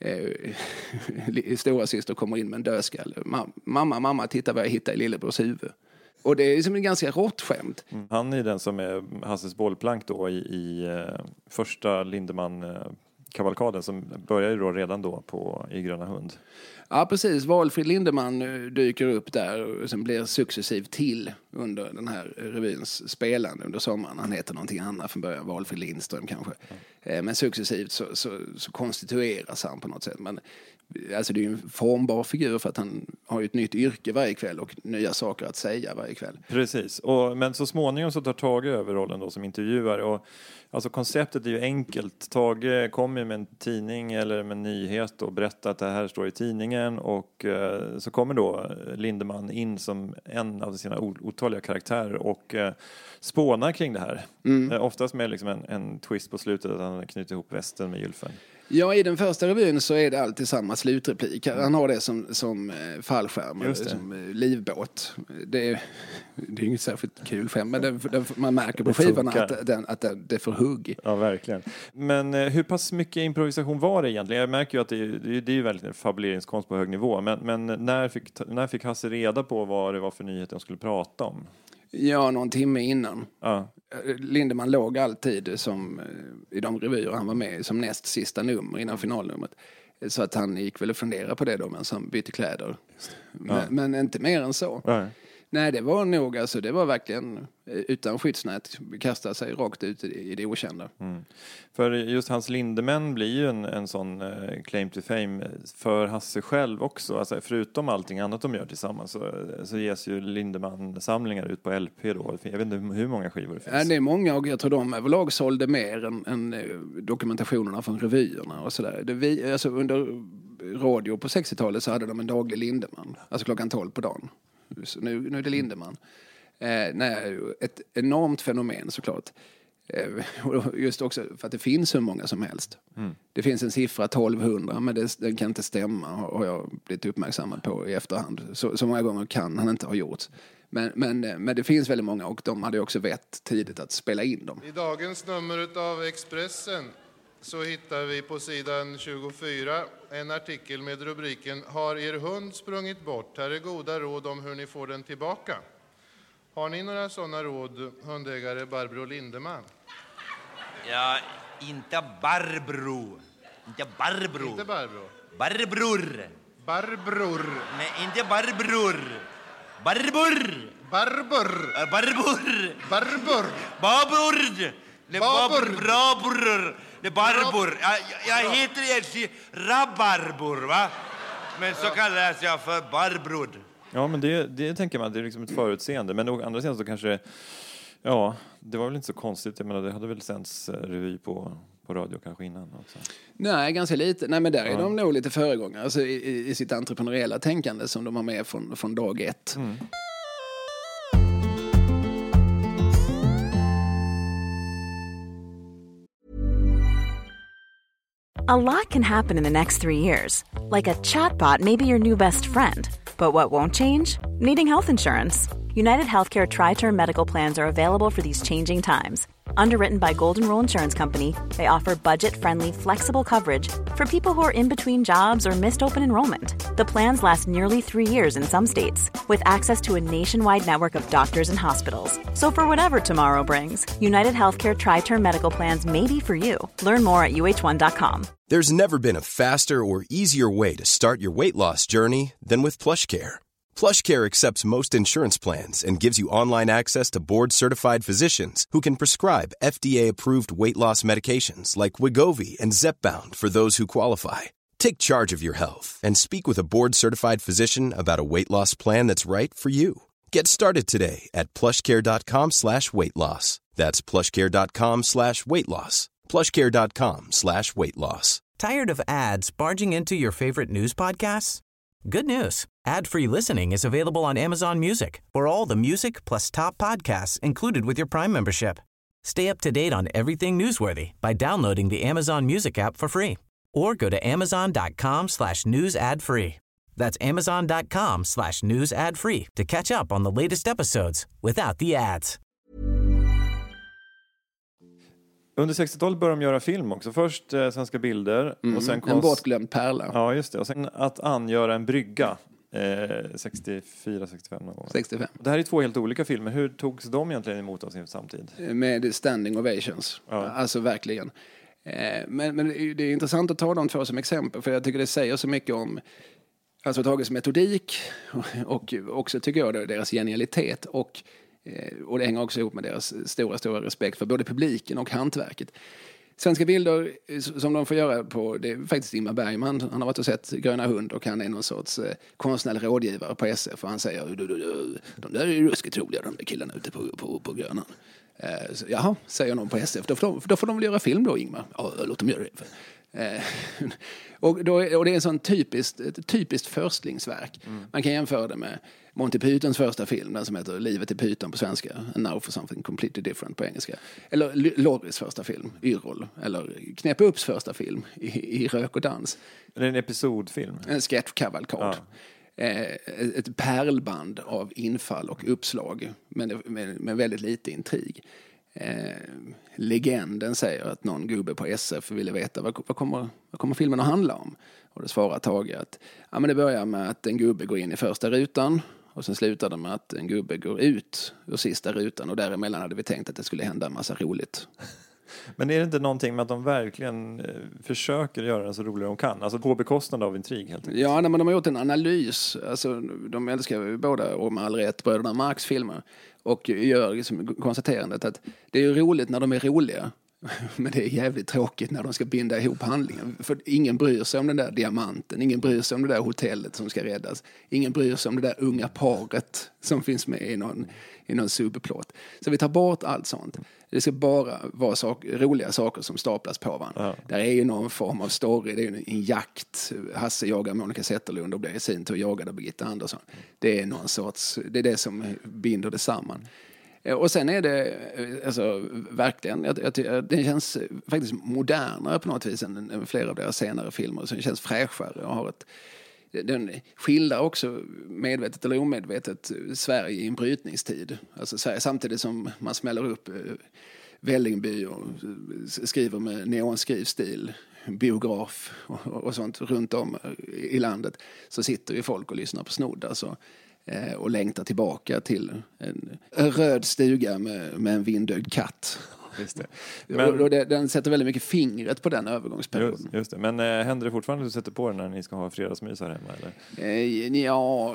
eh, stora syster kommer in med en dödskalle. Mamma, mamma, titta vad jag hittar i lillebrors huvud. Och det är liksom en ganska rått skämt. Mm. Han är den som är Hasses bollplank då i, i uh, första Lindemann uh, kavalkaden som börjar ju då redan då på i Gröna hund. Ja, precis. Valfrid Lindemann dyker upp där och sen blir successivt till under den här revyns spelande under sommaren. Han heter någonting annat från början, Valfrid Lindström kanske. Mm. Men successivt så, så, så konstitueras han på något sätt. Men alltså det är ju en formbar figur för att han har ju ett nytt yrke varje kväll och nya saker att säga varje kväll. Precis, och, men så småningom så tar Tage över rollen då som intervjuare och alltså konceptet är ju enkelt. Tage kommer med en tidning eller med en nyhet och berättar att det här står i tidningen och eh, så kommer då Lindemann in som en av sina otaliga karaktärer och eh, spånar kring det här. Mm. Eh, oftast med liksom en, en twist på slutet att han knyter ihop västen med Gylfen. Ja, i den första revyn så är det alltid samma slutreplik. Han har det som, som fallskärm, eller som livbåt. Det är, det är inget särskilt kul skämt, men det, det, man märker på skivorna att, den, att det, det får hugg. Ja, verkligen. Men hur pass mycket improvisation var det egentligen? Jag märker ju att det är, det är ju väldigt fabuleringskonst på hög nivå. Men, men när, fick, när fick Hasse reda på vad det var för nyheter de skulle prata om? Ja, någon timme innan. Ja. Lindemann låg alltid som i de revyer han var med som näst sista nummer innan finalnumret. Så att han gick väl och funderade på det då, men som bytte kläder. Men, ja. men inte mer än så. Nej. Nej, det var nog, alltså det var verkligen utan skyddsnät kasta sig rakt ut i det okända. Mm. För just Hans Lindemann blir ju en, en sån uh, claim to fame för Hasse själv också. Alltså, förutom allting annat de gör tillsammans så, så ges ju Lindemann-samlingar ut på L P då. Jag vet inte hur många skivor det finns. Ja, det är många och jag tror de överlag sålde mer än, än dokumentationerna från revyerna och sådär. Det vi, alltså under radio på sextiotalet så hade de en daglig Lindemann. Alltså klockan tolv på dagen. Så nu, nu är det Lindemann. Eh, nej, ett enormt fenomen såklart. Eh, och just också för att det finns hur många som helst. Mm. Det finns en siffra tolvhundra, men det, den kan inte stämma har jag blivit uppmärksammad på i efterhand. Så, så många gånger kan han inte ha gjort. Men, men, men det finns väldigt många och de hade också vett tidigt att spela in dem. I dagens nummer av Expressen så hittar vi på sidan tjugofyra en artikel med rubriken Har er hund sprungit bort? Här är goda råd om hur ni får den tillbaka. Har ni några sådana råd, hundägare Barbro Lindemann? Ja, inte Barbro. Inte Barbro. Inte Barbro. Barbror. Barbror. Nej, inte Barbror. Barbor. Barbor. Äh, barbor. Barbor. Babord. Det Babor. Barbor. Det är barbor. Jag, jag heter egentligen Rabarbror, va? Men så kallas jag för Barbror. Ja, men det, det tänker man, det är liksom ett förutseende. Men å andra sidan så kanske, ja, det var väl inte så konstigt. Jag menar, det hade väl sänds revy på, på radio kanske innan också. Nej, ganska lite. Nej, men där är ja. de nog lite föregångare. Alltså i, i sitt entreprenöriella tänkande som de har med från, från dag ett. Mm. A lot can happen in the next three years. Like a chatbot may be your new best friend. But what won't change? Needing health insurance. United Healthcare Tri-Term Medical Plans are available for these changing times. Underwritten by Golden Rule Insurance Company, they offer budget-friendly, flexible coverage for people who are in between jobs or missed open enrollment. The plans last nearly three years in some states, with access to a nationwide network of doctors and hospitals. So for whatever tomorrow brings, United Healthcare Tri-Term Medical Plans may be for you. Learn more at U H one dot com. There's never been a faster or easier way to start your weight loss journey than with PlushCare. PlushCare accepts most insurance plans and gives you online access to board-certified physicians who can prescribe F D A-approved weight loss medications like Wegovy and Zepbound for those who qualify. Take charge of your health and speak with a board-certified physician about a weight loss plan that's right for you. Get started today at plushcare.com slash weight loss. That's plushcare.com slash weight loss. plushcare.com slash weight loss. Tired of ads barging into your favorite news podcasts? Good news. Ad-free listening is available on Amazon Music for all the music plus top podcasts included with your Prime membership. Stay up to date on everything newsworthy by downloading the Amazon Music app for free or go to amazon.com slash news ad free. That's amazon.com slash news ad free to catch up on the latest episodes without the ads. Under sextiotalet började de göra film också. Först eh, Svenska Bilder. Mm, och sen en bortglömd pärla. Ja, just det. Och sen att angöra en brygga. Eh, sextiofyra sextiofem någon gång. sextiofem. Det här är två helt olika filmer. Hur togs de egentligen emot av sin samtid? Med standing ovations. Ja. Alltså verkligen. Eh, men, men det är intressant att ta de två som exempel. För jag tycker det säger så mycket om alltså tagits metodik. Och också tycker jag det, deras genialitet. Och Och det hänger också ihop med deras stora, stora respekt för både publiken och hantverket. Svenska Bilder som de får göra på, det är faktiskt Ingmar Bergman. Han har varit och sett Gröna hund och han är någon sorts eh, konstnärlig rådgivare på S F. Och han säger, du, du, du, de där är ju ruskigt roliga, de där killarna ute på, på, på Grönan. Eh, så, jaha, säger någon på S F. Då får, de, då får de väl göra film då, Ingmar? Ja, låt dem göra det. Eh, och, då, och det är en sån typiskt, ett typiskt förstlingsverk. Mm. Man kan jämföra det med Monty Pythons första film, den som heter Livet i Python på svenska, And Now for Something Completely Different på engelska. Eller Lodris första film, Yrrol. Eller Knäpp Upps första film, i, i Rök och dans. Det är en episodfilm. En sketchkavalkad. Ja. Eh, ett pärlband av infall och uppslag, men med, med väldigt lite intrig. Eh, legenden säger att någon gubbe på S F ville veta vad, vad, kommer, vad kommer filmen att handla om. Och det svarar Tage att ja, men det börjar med att en gubbe går in i första rutan och sen slutar det med att en gubbe går ut ur sista rutan och däremellan hade vi tänkt att det skulle hända en massa roligt. Men är det inte någonting med att de verkligen eh, försöker göra det så roligt de kan? Alltså på bekostnad av intrig helt enkelt. Ja, men de har gjort en analys. Alltså, de älskar ju båda, och med all rätt, bröderna Marx filmer. Och gör liksom konstaterandet att det är ju roligt när de är roliga. Men det är jävligt tråkigt när de ska binda ihop handlingen. För ingen bryr sig om den där diamanten. Ingen bryr sig om det där hotellet som ska räddas. Ingen bryr sig om det där unga paret som finns med i någon, i någon subplot. Så vi tar bort allt sånt. Det ska bara vara sak, roliga saker som staplas på varandra. Ja. Där är ju någon form av story. Det är ju en jakt. Hasse jagar Monica Zetterlund och blir i sin tur jagad av Birgitta Andersson. Det är någon sorts, det är det som binder det samman. Och sen är det alltså, verkligen, jag, jag, det känns faktiskt modernare på något vis än, än flera av deras senare filmer. Så det känns fräschare och har ett, den skildrar också medvetet eller omedvetet Sverige i en brytningstid. Alltså Sverige samtidigt som man smäller upp Vällingby och skriver med neonskrivstil, biograf och, och sånt runt om i landet, så sitter ju folk och lyssnar på Snodd. Alltså, och längtar tillbaka till en, en röd stuga med, med en vindögd katt. Just det. Men, och, och det, den sätter väldigt mycket fingret på den övergångsperioden. Just, just det. Men äh, händer det fortfarande att du sätter på den när ni ska ha fredagsmys här hemma? Eller? Eh, ja,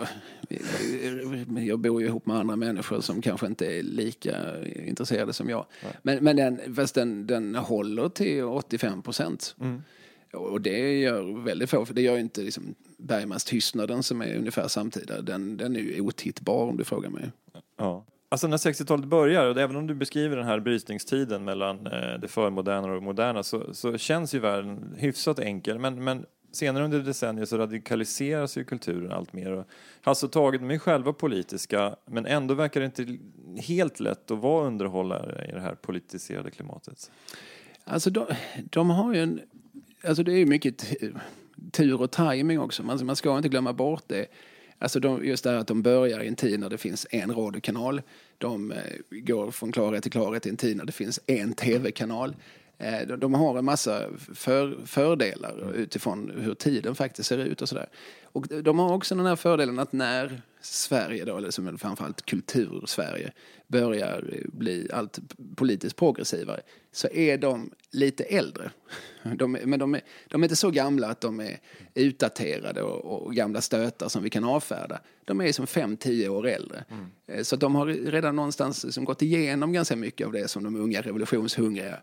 jag bor ju ihop med andra människor som kanske inte är lika intresserade som jag. Nej. Men, men den, fast den, den håller till åttiofem procent. Mm. Och det gör väldigt få, för det gör inte liksom Bergmans Tystnaden som är ungefär samtida. Den, den är ju otittbar om du frågar mig. Ja. Alltså när sextiotalet börjar, och även om du beskriver den här brytningstiden mellan eh, det förmoderna och det moderna, så, så känns ju världen hyfsat enkel. Men, men senare under decennier så radikaliseras ju kulturen allt mer. Och Hasse och Tage, de är själva politiska, men ändå verkar det inte helt lätt att vara underhållare i det här politiserade klimatet. Alltså de, de har ju en... Alltså det är ju mycket tur och timing också. Man, man ska inte glömma bort det. Alltså de, just det här att de börjar i en tid när det finns en radiokanal. De eh, går från klarhet till klarhet i en tid när det finns en tv-kanal. Eh, de, de har en massa för, fördelar utifrån hur tiden faktiskt ser ut och sådär. Och de har också den här fördelen att när Sverige då, eller som framförallt kultur-Sverige, börjar bli allt politiskt progressivare, så är de lite äldre. De, men de är, de är inte så gamla att de är utdaterade och, och gamla stötar som vi kan avfärda. De är som fem till tio år äldre. Mm. Så de har redan någonstans liksom gått igenom ganska mycket av det som de unga revolutionshungriga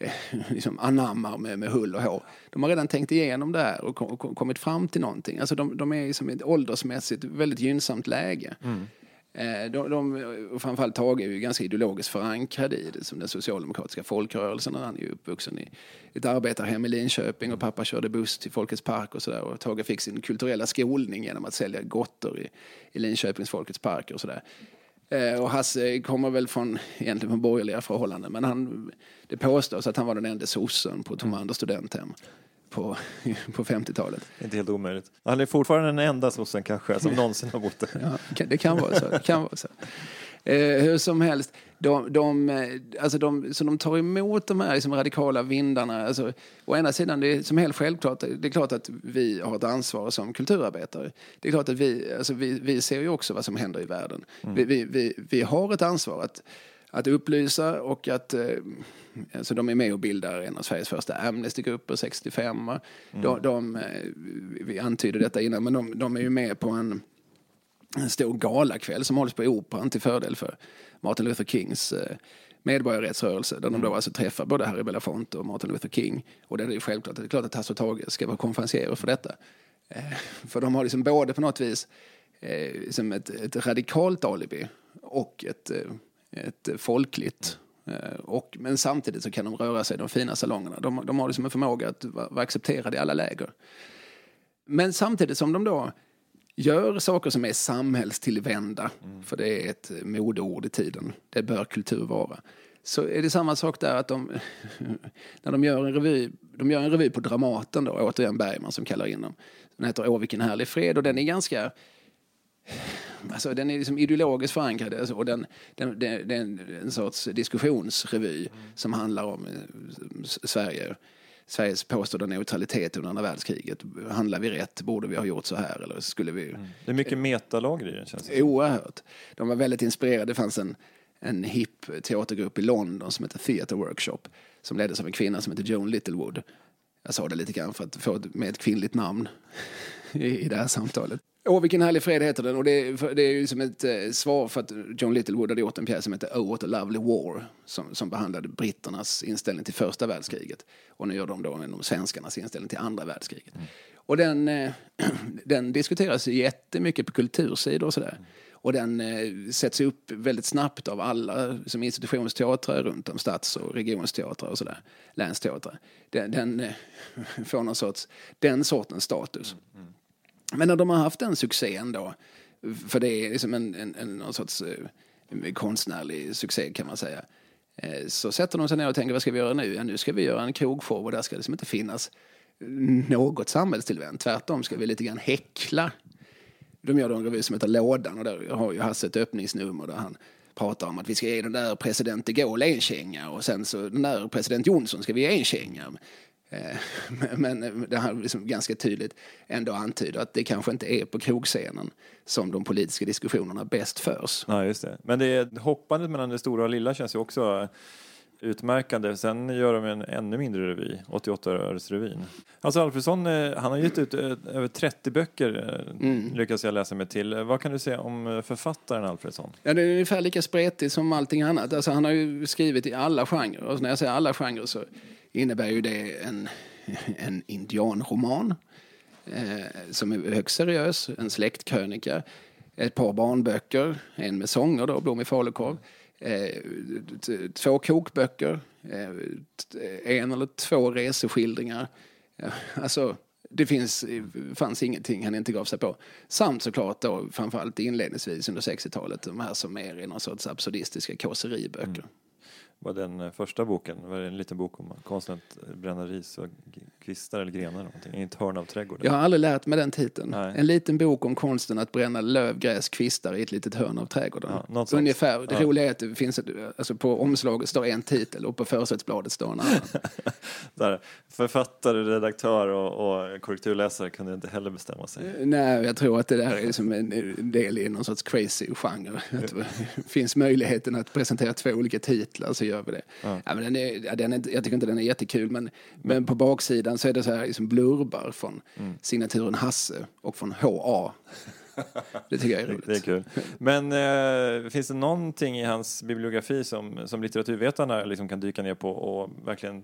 liksom anammar med, med hull och hår. De har redan tänkt igenom det här och, kom, och kommit fram till någonting. Alltså de, de är liksom i ett åldersmässigt väldigt gynnsamt läge. Mm. Eh, de, de, och framförallt Tage är ju ganska ideologiskt förankrad i det, som den socialdemokratiska folkrörelsen. Han är ju uppvuxen i ett arbetarhem i Linköping och pappa körde buss till Folkets park och sådär. Och Tage fick sin kulturella skolning genom att sälja gotter i, i Linköpings Folkets park och sådär. Eh, och Hasse kommer väl från egentligen från borgerliga förhållanden, men han, det påstås att han var den enda sossen på Tom Anders studenthem på, på femtiotalet. Inte helt omöjligt. Han är fortfarande den enda sossen kanske som någonsin har bott där. Ja, det kan vara så. Det kan vara så. Eh, hur som helst, de, de, alltså de, så de tar emot de här liksom radikala vindarna. Alltså, å ena sidan, det är som helt självklart, det är klart att vi har ett ansvar som kulturarbetare. Det är klart att vi, alltså vi, vi ser ju också vad som händer i världen. Mm. Vi, vi, vi, vi har ett ansvar att, att upplysa och att alltså de är med och bildar en av Sveriges första Amnesty-grupper, sextiofem. Mm. De, de, vi antyder detta innan, men de, de är ju med på en en stor galakväll som hålls på Operan till fördel för Martin Luther Kings eh, medborgarrättsrörelse, där de då alltså träffar både Harry Belafonte och Martin Luther King. Och det är ju självklart, det är klart att Hasse och Tage ska vara konferencier för detta. Eh, för de har liksom både på något vis eh, liksom ett, ett radikalt alibi och ett, ett folkligt. Eh, och, men samtidigt så kan de röra sig i de fina salongerna. De, de har liksom en förmåga att vara, vara accepterade i alla läger. Men samtidigt som de då gör saker som är samhällstillvända, mm. för det är ett modeord i tiden. Det bör kultur vara. Så är det samma sak där att de, när de gör en revy, de gör en revy på Dramaten då, återigen Bergman som kallar in dem. Den heter Åh, vilken härlig fred, och den är ganska, alltså den är liksom ideologiskt förankrad, alltså, och den, den, den, den är en sorts diskussionsrevy mm. som handlar om Sverige. Sveriges påstådda neutralitet under andra världskriget. Handlar vi rätt? Borde vi ha gjort så här? Eller skulle vi... Mm. Det är mycket metalager i den, känns det. Oerhört. De var väldigt inspirerade. Det fanns en, en hipp teatergrupp i London som heter Theatre Workshop, som leddes av en kvinna som heter Joan Littlewood. Jag sa det lite grann för att få med ett kvinnligt namn i, i det här samtalet. Åh, vilken härlig fred heter den. Och det, det är ju som ett eh, svar för att John Littlewood hade gjort en pjäs som heter Oh, what a lovely war, som, som behandlade britternas inställning till första världskriget. Och nu gör de då en svenskarnas inställning till andra världskriget. Mm. Och den, eh, den diskuteras jättemycket på kultursidor och sådär. Mm. Och den eh, sätts upp väldigt snabbt av alla som institutionsteatrar runt om, stads- och regionsteatrar och sådär, länsteatrar. Den, den eh, får någon sorts, den sortens status. Mm. Mm. Men när de har haft den succén då, för det är liksom en, en, en någon sorts eh, konstnärlig succé kan man säga, eh, så sätter de sig ner och tänker, vad ska vi göra nu? Ja, nu ska vi göra en krogshow och där ska det liksom inte finnas något samhällstillvänt. Tvärtom ska vi lite grann häckla. De gör då en revy som heter Lådan, och där har ju Hasse ett öppningsnummer där han pratar om att vi ska ge den där president de Gaulle en känga, och sen så den där president Jonsson ska vi ge en känga. Men det har liksom ganska tydligt ändå antyder att det kanske inte är på krogscenen som de politiska diskussionerna bäst förs. Ja, just det. Men det är hoppandet mellan det stora och lilla känns ju också utmärkande. Sen gör de en ännu mindre revy, åttioåtta-öresrevyn. Alltså Alfredsson, han har gett ut över trettio böcker, mm. lyckas jag läsa mig till. Vad kan du säga om författaren Alfredsson? Ja, det är ungefär lika spretigt som allting annat. Alltså, han har ju skrivit i alla genrer, och när jag säger alla genrer så innebär ju det en, en indianroman eh, som är högst seriös, en släktkrönika, ett par barnböcker, en med sånger då, Blom i falukorv, eh, två kokböcker, eh, en eller två reseskildringar. Alltså, det finns, fanns ingenting han inte gav sig på. Samt såklart då, framförallt inledningsvis under sextiotalet, de här som är i någon sorts absurdistiska kåseriböcker. Mm. Var den första boken, var det en liten bok om konsten att bränna ris och kvistar eller grenar någonting, i ett hörn av trädgården? Jag har aldrig lärt mig den titeln. Nej. En liten bok om konsten att bränna löv, gräs, kvistar i ett litet hörn av trädgården. Ja, ungefär. Det ja. roliga är att det finns ett, alltså på omslaget står en titel och på försättsbladet står en annan. Där, författare, redaktör och, och korrekturläsare kunde inte heller bestämma sig. Nej, jag tror att det där är som en del i någon sorts crazy genre. Att det finns möjligheten att presentera två olika titlar, så gör vi det. Ja. Ja, men den är, den är, jag tycker inte den är jättekul, men, men på baksidan så är det så här liksom blurbar från mm. signaturen Hasse och från H A. Det tycker jag är roligt. Det är kul. Men äh, finns det någonting i hans bibliografi som, som litteraturvetarna liksom kan dyka ner på och verkligen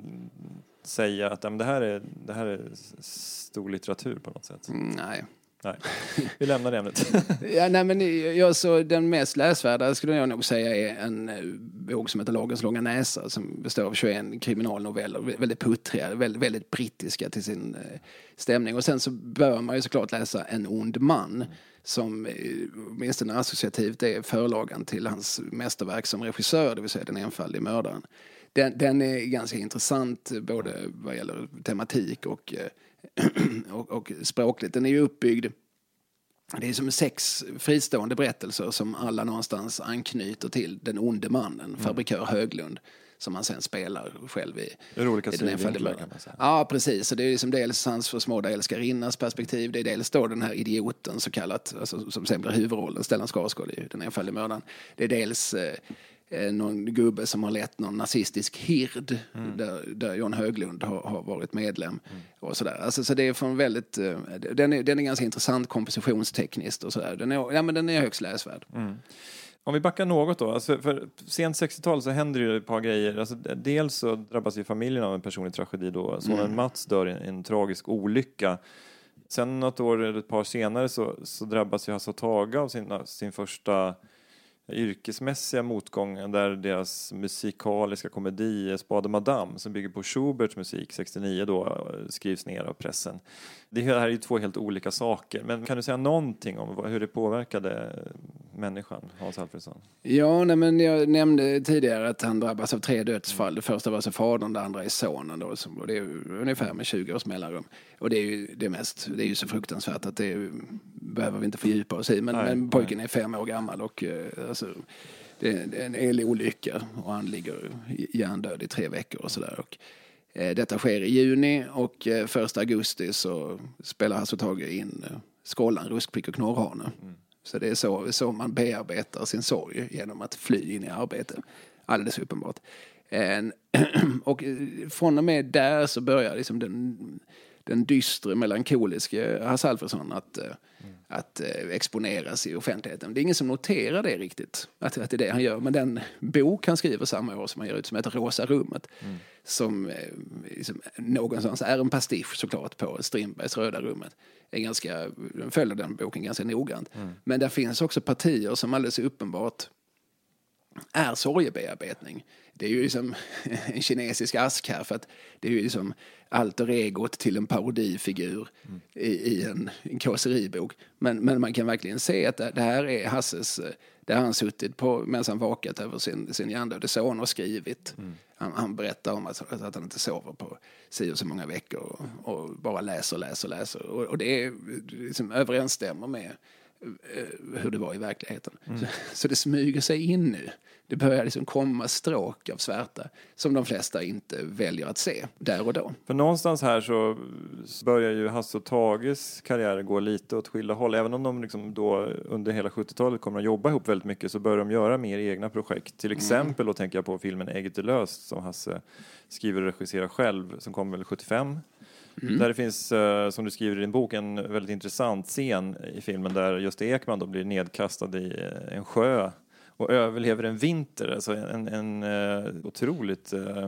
säga att ja, men det, här är, det här är stor litteratur på något sätt? Mm, nej. Nej, vi lämnar det ämnet. Ja, nej, men jag, så den mest läsvärda skulle jag nog säga är en bok som heter Lagens långa näsa, som består av tjugoen kriminalnoveller, väldigt puttriga, väldigt, väldigt brittiska till sin eh, stämning. Och sen så bör man ju såklart läsa En ond man, som åtminstone associativt är förlagan till hans mästerverk som regissör, det vill säga Den enfaldige mördaren. Den, den är ganska intressant både vad gäller tematik och eh, Och, och språkligt. Den är ju uppbyggd, det är som sex fristående berättelser som alla någonstans anknyter till den onde mannen, mm. fabrikör Höglund, som han sen spelar själv i. Det är olika sidor kan man säga. Ja, precis. Så det är liksom dels hans försmådda älskarinnas perspektiv, det är dels då den här idioten så kallat, alltså, som sen blir huvudrollen, Stellan Skarsgård i Den enfaldige mördaren. Det är dels eh, någon gubbe som har lett någon nazistisk hird mm. där, där Jon Höglund har, har varit medlem mm. och sådär. Alltså, så det är från väldigt, uh, den, är, den är ganska intressant kompositionstekniskt och sådär. Den är, ja, men den är högst läsvärd. Mm. Om vi backar något då, alltså för sent sextiotal så händer ju ett par grejer. Alltså, dels så drabbas ju familjen av en personlig tragedi då. Sonen mm. Mats dör i en, en tragisk olycka. Sen något år eller ett par senare så, så drabbas ju Hasse och Tage av sin, sin första yrkesmässiga motgången, där deras musikaliska komedi Spade Madame, som bygger på Schuberts musik sextionio då, skrivs ner av pressen. Det här är ju två helt olika saker, men kan du säga någonting om hur det påverkade människan, Hans Alfredson? Ja, nej, men jag nämnde tidigare att han drabbas av tre dödsfall. Det första var så fadern, det andra är sonen då, och det är ungefär med tjugo års mellanrum. Och det är ju det mest, det är ju så fruktansvärt att det behöver vi inte fördjupa oss i, men, nej, men pojken är fem år gammal och alltså, det är en elig olycka och han ligger hjärndöd i tre veckor och sådär. Och eh, detta sker i juni och eh, första augusti så spelar Hasse och Tage in eh, Skållan, Ruskprick och Knorrhane. Mm. Så det är så, så man bearbetar sin sorg genom att fly in i arbete. Alldeles uppenbart. Eh, och från och med där så börjar liksom den, den dystre melankoliske Hasse Alfredson att eh, Mm. att eh, exponeras i offentligheten. Det är ingen som noterar det riktigt, att, att det är det han gör. Men den bok han skriver samma år som han ger ut, som heter Rosa rummet, mm. som eh, liksom, någonstans är en pastisch såklart på Strindbergs Röda rummet. Är ganska, den följer den boken ganska noggrant. Mm. Men där finns också partier som alldeles uppenbart är sorgebearbetning. Det är ju liksom en kinesisk ask här, för att det är ju liksom alter egot till en parodifigur mm. i, i en, en kåseribok. Men, men man kan verkligen se att det, det här är Hasses, där han suttit på medan han vakat över sin, sin hjärndöde son och skrivit. Mm. Han, han berättar om att, att han inte sover på si och så många veckor och, och bara läser, läser, läser. Och, och det är, liksom överensstämmer med hur det var i verkligheten. Mm. Så, så det smyger sig in nu. Det börjar liksom komma stråk av svärta som de flesta inte väljer att se där och då. För någonstans här så börjar ju Hasse och Tages karriär gå lite åt skilda håll. Även om de liksom då under hela sjuttiotalet kommer att jobba ihop väldigt mycket, så börjar de göra mer egna projekt. Till exempel mm. då tänker jag på filmen Ägget är löst, som Hasse skriver och regisserar själv, som kom väl sjuttiofem. Mm. Där det finns, som du skriver i din bok, en väldigt intressant scen i filmen där Gösta Ekman då blir nedkastad i en sjö och överlever en vinter. Alltså en, en uh, otroligt uh,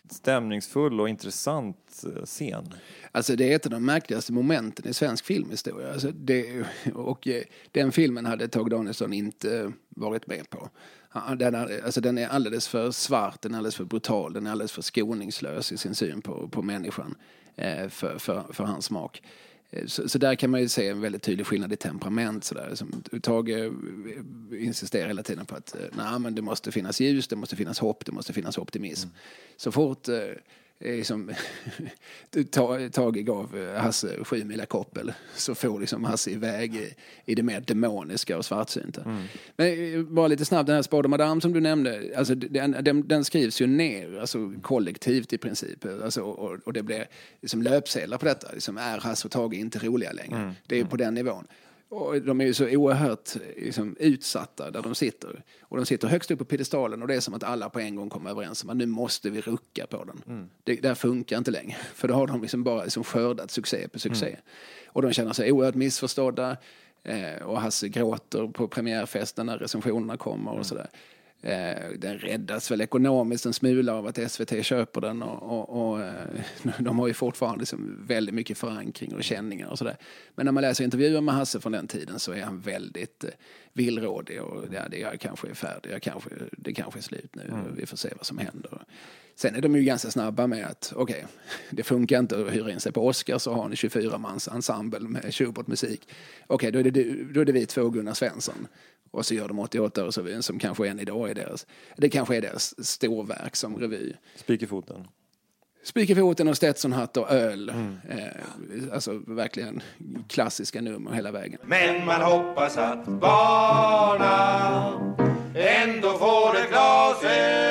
stämningsfull och intressant scen. Alltså det är ett av de märkligaste momenten i svensk filmhistoria. Alltså det, och den filmen hade Tage Danielsson inte varit med på. Den, alltså den är alldeles för svart, den är alldeles för brutal, den är alldeles för skoningslös i sin syn på, på människan eh, för, för, för hans smak. Så, så där kan man ju se en väldigt tydlig skillnad i temperament. Så där. Som Tage insisterar hela tiden på att nej, men det måste finnas ljus, det måste finnas hopp, det måste finnas optimism. Mm. Så fort eh, liksom, Tage gav Hasse sju mila koppel så får liksom Hasse iväg i, i det mer demoniska och svartsynta. Mm. Men bara lite snabbt, den här Spade och Madame som du nämnde, alltså, den, den, den skrivs ju ner alltså, kollektivt i princip. Alltså, och, och det blir liksom löpsedlar på detta. Liksom, är Hasse och Tage inte roliga längre? Mm. Det är ju på den nivån. Och de är ju så oerhört liksom, utsatta där de sitter. Och de sitter högst upp på piedestalen och det är som att alla på en gång kommer överens om att nu måste vi rucka på den. Mm. Det där funkar inte längre. För då har de liksom bara liksom skördat succé på succé. Mm. Och de känner sig oerhört missförstådda. Eh, och Hasse gråter på premiärfesten när recensionerna kommer och mm. sådär. Eh, den räddas väl ekonomiskt en smula av att S V T köper den och, och, och eh, de har ju fortfarande liksom väldigt mycket förankring och känningar och sådär. Men när man läser intervjuer med Hasse från den tiden så är han väldigt eh, villrådig och ja, det jag kanske är färdig, jag kanske, det kanske är slut nu, mm. vi får se vad som händer. Sen är de ju ganska snabba med att okej, okay, det funkar inte att hyra in sig på Oscar så har ni tjugofyra mans ensemble med Schubert-musik. Okej, okay, då, är det, då är det vi två Gunnar Svensson. Och så gör de åttioåtta och så vidare, som kanske än idag är deras, det kanske är deras storverk som revy. Spik i foten. Spik i foten och Stetsonhatt och öl. Mm. Eh, alltså verkligen klassiska nummer hela vägen. Men man hoppas att barna ändå får ett glas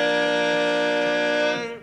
öl.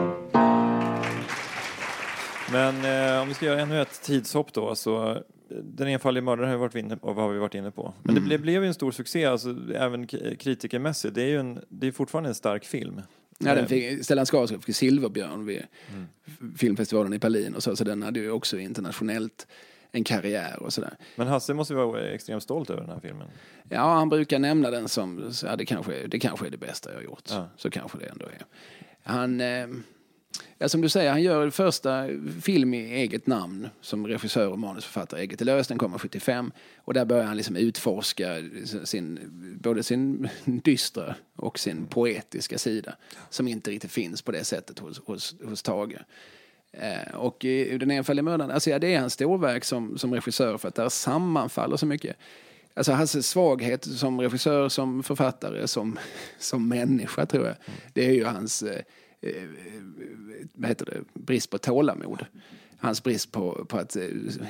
Men eh, om vi ska göra ännu ett tidshopp då, så Den enfaldige mördaren har vi varit inne, och vad har vi varit inne på. Men mm. det, blev, blev ju en stor succé, alltså, även kritikermässigt. Det är ju en, det är fortfarande en stark film. Ja, den fick, Stellan Skarsgård fick Silverbjörn vid mm. filmfestivalen i Berlin och så, så den hade ju också internationellt en karriär och sådär. Men Hasse måste ju vara extremt stolt över den här filmen. Ja, han brukar nämna den som, ja, det kanske, det kanske är det bästa jag har gjort. Ja. Så kanske det ändå är. Han... Eh, Ja, som du säger, han gör första film i eget namn som regissör och manusförfattare. Eget i lös, den kommer sjuttiofem. Och där börjar han liksom utforska sin, både sin dystra och sin poetiska sida. Som inte riktigt finns på det sättet hos, hos, hos Tage. Eh, och i Den enfaldige mördaren, alltså ja, det är hans storverk som, som regissör för att där sammanfaller så mycket. Alltså hans svaghet som regissör, som författare, som, som människa tror jag. Det är ju hans... Eh, vad heter det, brist på tålamod, hans brist på, på att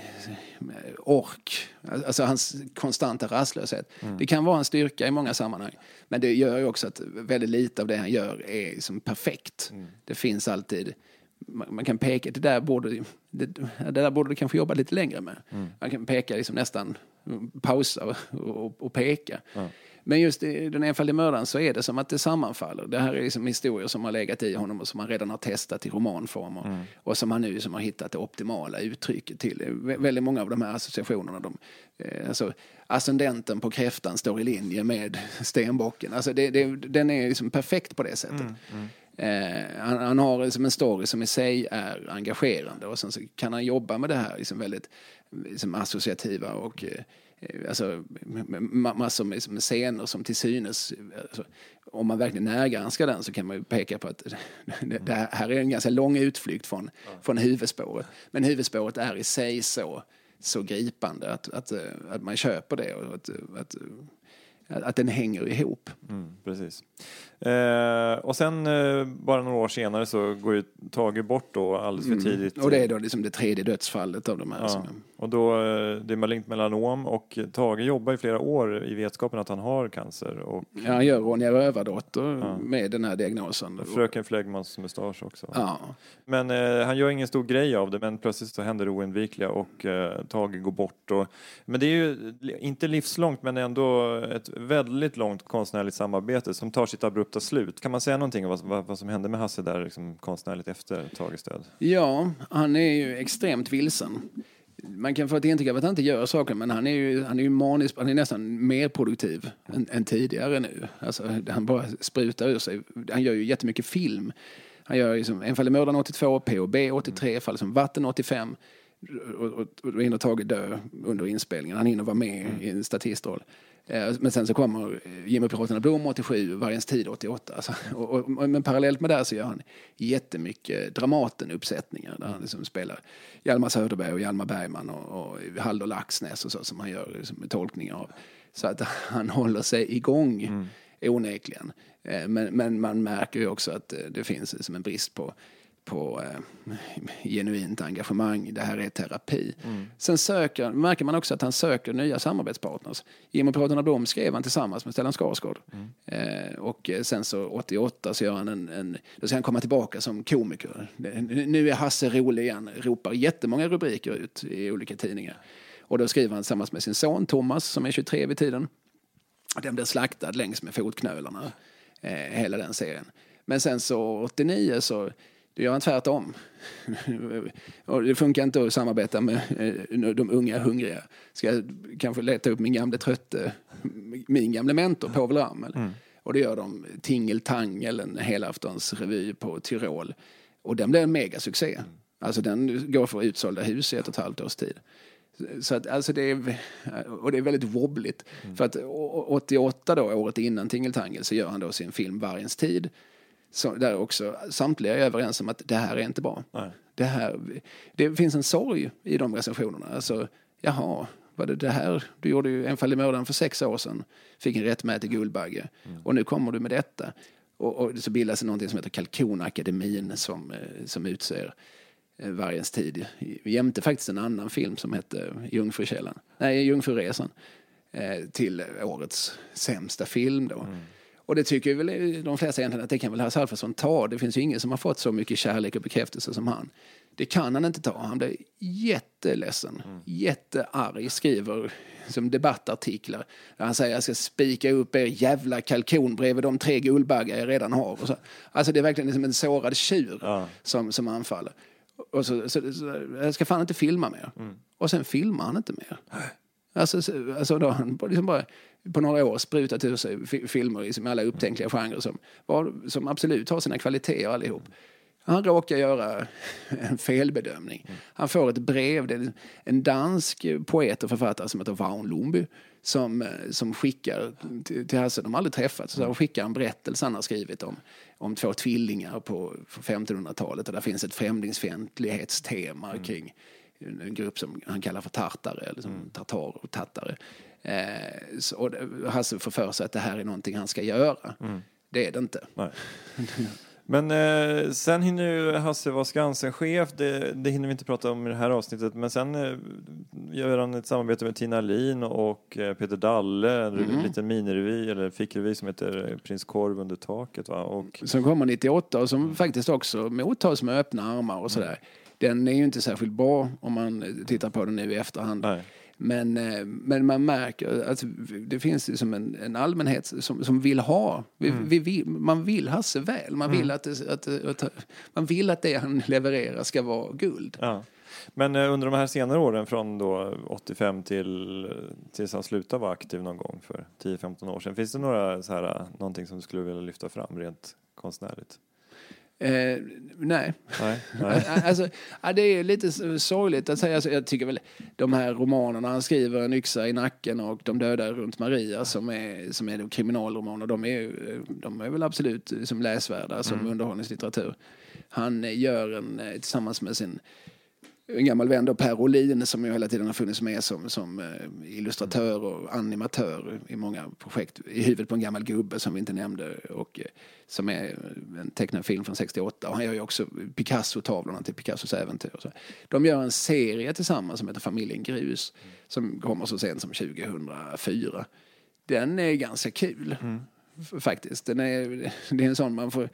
ork, alltså hans konstanta rastlöshet. Mm. Det kan vara en styrka i många sammanhang, men det gör ju också att väldigt lite av det han gör är som perfekt. Mm. Det finns alltid, man kan peka, det där borde det, det där borde du kanske jobba lite längre med. Mm. Man kan peka liksom nästan pausa och, och, och peka. Mm. Men just i Den enfaldige mördaren så är det som att det sammanfaller. Det här är liksom historier som har legat i honom och som han redan har testat i romanform och, mm. och som han nu som har hittat det optimala uttrycket till. Väldigt många av de här associationerna, de, eh, alltså ascendenten på kräftan står i linje med stenbocken. Alltså det, det, den är liksom perfekt på det sättet. Mm. Mm. Eh, han, han har liksom en story som i sig är engagerande och sen så kan han jobba med det här liksom väldigt liksom associativa och eh, alltså massor med, med scener som till synes, alltså, om man verkligen närgranskar den så kan man ju peka på att det, det här är en ganska lång utflykt från, ja. från huvudspåret, men huvudspåret är i sig så, så gripande att, att, att man köper det och att, att, att den hänger ihop. Mm, precis. Eh, och sen eh, bara några år senare så går ju Tage bort då alldeles för tidigt. Mm. Och det är då liksom det tredje dödsfallet av de här. Ja. Som... Och då eh, det är malignt melanom och Tage jobbar i flera år i vetskapen att han har cancer. Och... Ja, han gör Ronja Rövardotter ja. med den här diagnosen. Och Fröken Fläggmans mustasch också. Ja. Men eh, han gör ingen stor grej av det, men plötsligt så händer det oundvikliga och eh, Tage går bort. Och... Men det är ju inte livslångt, men ändå ett väldigt långt konstnärligt samarbete som tar sitt abrupta slut. Kan man säga någonting om vad, vad, vad som hände med Hasse där liksom, konstnärligt efter Tages död? Ja, han är ju extremt vilsen. Man kan få ett intryck av att han inte gör saker, men han är ju, han är ju manisk, han är nästan mer produktiv än, än tidigare nu. Alltså, han bara sprutar ur sig. Han gör ju jättemycket film. Han gör liksom En fall i mördaren åttiotvå, P O B åttiotre, Fall som vatten åttiofem. Och, och, och hinner Tage dö under inspelningen. Han hinner vara med mm. i en statistroll. Eh, men sen så kommer Jimmy Piraterna Blom åttiosju, Vargens tid åttioåtta. Alltså, och, och, men parallellt med det så gör han jättemycket Dramaten-uppsättningar där han liksom spelar Hjalmar Söderberg och Hjalmar Bergman och, och Halldor Laxnäs och så som han gör liksom, tolkningar av. Så att han håller sig igång mm. onekligen. Eh, men, men man märker ju också att det finns liksom en brist på på eh, genuint engagemang. Det här är terapi. Mm. Sen söker, märker man också att han söker nya samarbetspartners. Jimmy Piraterna Blom skrev han tillsammans med Stellan Skarsgård. Mm. Eh, och sen så åttioåtta så gör han en, en då ska han komma tillbaka som komiker. Nu är Hasse rolig igen. Ropar jättemånga rubriker ut i olika tidningar. Och då skriver han tillsammans med sin son Thomas som är tjugotre vid tiden. Den blir slaktad längs med fotknölarna. Eh, hela den serien. Men sen så åttionio så det gör han tvärtom. Och det funkar inte att samarbeta med de unga hungriga. Ska jag kanske leta upp min gamla trötte, min gamla mentor, Povel Ramel. Mm. Och det gör de Tingeltangel, en helaftonsrevy på Tyrol. Och den blir en megasuccé. Mm. Alltså den går för utsålda hus i ett och ett halvt års tid. Så att, alltså det är, och det är väldigt wobbligt. Mm. För att åttioåtta då, året innan Tingeltangel, så gör han då sin film Vargens tid. Så där också samtliga är överens om att det här är inte bra. Nej. Det här, det finns en sorg i de recensionerna. Alltså, jaha, var det det här? Du gjorde ju En fall i mördaren för sex år sedan. Fick en rättmätig Guldbagge. Mm. Och nu kommer du med detta. Och, och så bildas det någonting som heter Kalkonakademin som, som utser Vargens tid. Jämte faktiskt en annan film som heter Jungfrukällan. Nej, Jungfruresan. Till årets sämsta film då. Mm. Och det tycker väl de flesta egentligen att det kan väl Hasse Alfredson ta. Det finns ju ingen som har fått så mycket kärlek och bekräftelse som han. Det kan han inte ta. Han blir jätteledsen. Mm. Jättearg. Skriver som debattartiklar. Där han säger att jag ska spika upp er jävla kalkon bredvid de tre guldbaggar jag redan har. Och så. Alltså det är verkligen liksom en sårad tjur ja. som, som anfaller. Och så, så, så jag ska fan inte filma mer. Mm. Och sen filmar han inte mer. Alltså, alltså då han liksom bara på några år sprutat ut sig filmer i alla upptänkliga genrer som, som absolut har sina kvaliteter allihop. Han råkar göra en felbedömning. Han får ett brev, det är en dansk poet och författare som heter Vagn Lundby som, som skickar till, till Hasse, de har aldrig träffats, så han skickar en berättelse han har skrivit om, om två tvillingar på femtonhundratalet och där finns ett främlingsfientlighetstema mm. kring en grupp som han kallar för tartare, eller som mm. tartar och tattare. Eh, så, och Hasse får för sig att det här är någonting han ska göra. Mm. Det är det inte. Nej. Men eh, sen hinner ju Hasse vara Skansen-chef. Det, det hinner vi inte prata om i det här avsnittet. Men sen eh, gör han ett samarbete med Tina Lin och eh, Peter Dalle. En mm. liten minirevy eller fickrevy som heter Prins Korv under taket. Va? Och... Som kommer nittioåtta och som faktiskt också mottas med öppna armar och sådär. Mm. Den är ju inte särskilt bra om man tittar på den nu i efterhand. Nej. Men, men man märker att det finns ju som en, en allmänhet som, som vill ha. Vi, mm. vi vill, man vill Hasse väl. Man vill, mm. att, det, att, att, att, man vill att det han levererar ska vara guld. Ja. Men under de här senare åren från då åttiofem till tills han slutade vara aktiv någon gång för tio femton år sedan. Finns det några så här, någonting som du skulle vilja lyfta fram rent konstnärligt? Eh, nej. nej, nej. Alltså, ja, det är lite sorgligt att säga. Alltså, jag tycker väl de här romanerna han skriver, En yxa i nacken och De döda runt Maria som är, som är kriminalromaner, de är, de är väl absolut som läsvärda som mm. underhållningslitteratur. Han gör en tillsammans med sin en gammal vän då, Per Olin, som ju hela tiden har funnits med som, som uh, illustratör och animatör i många projekt. I huvudet på en gammal gubbe som vi inte nämnde och uh, som är en tecknad film från sextioåtta. Och han gör ju också Picasso-tavlorna till Picassos äventyr. Och så. De gör en serie tillsammans som heter Familjen Grus mm. som kommer så sent som tjugohundrafyra. Den är ganska kul mm. f- faktiskt. Den är, det är en sån man får...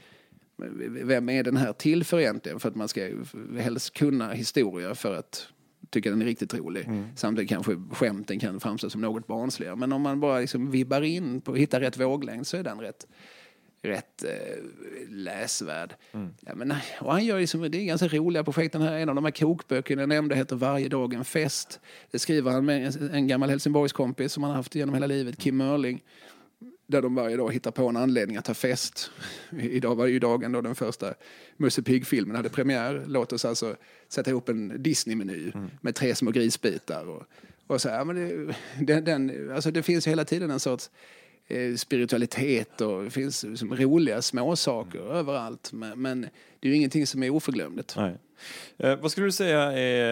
Vem är den här till för egentligen? För att man ska helst kunna historia för att tycka den är riktigt rolig. Mm. Samtidigt kanske skämten kan framstå som något barnsligare. Men om man bara liksom vibbar in på hittar rätt våglängd så är den rätt, rätt eh, läsvärd. Mm. Ja, men, och han gör liksom, det är ganska roliga projekt. Den här, en av de här kokböckerna jag nämnde heter Varje dag en fest. Det skriver han med en, en gammal Helsingborgskompis som han har haft genom hela livet, Kim Mörling. där de varje dag hittar på en anledning att ha fest. Idag var det ju dagen då den första Musse Pigg-filmen hade premiär. Låt oss alltså sätta ihop en Disney-meny mm. med tre små grisbitar. Och, och så här, men det, den, den, alltså det finns ju hela tiden en sorts eh, spiritualitet och det finns liksom roliga små saker mm. överallt. Men, men det är ju ingenting som är oförglömligt. Nej. Eh, vad skulle du säga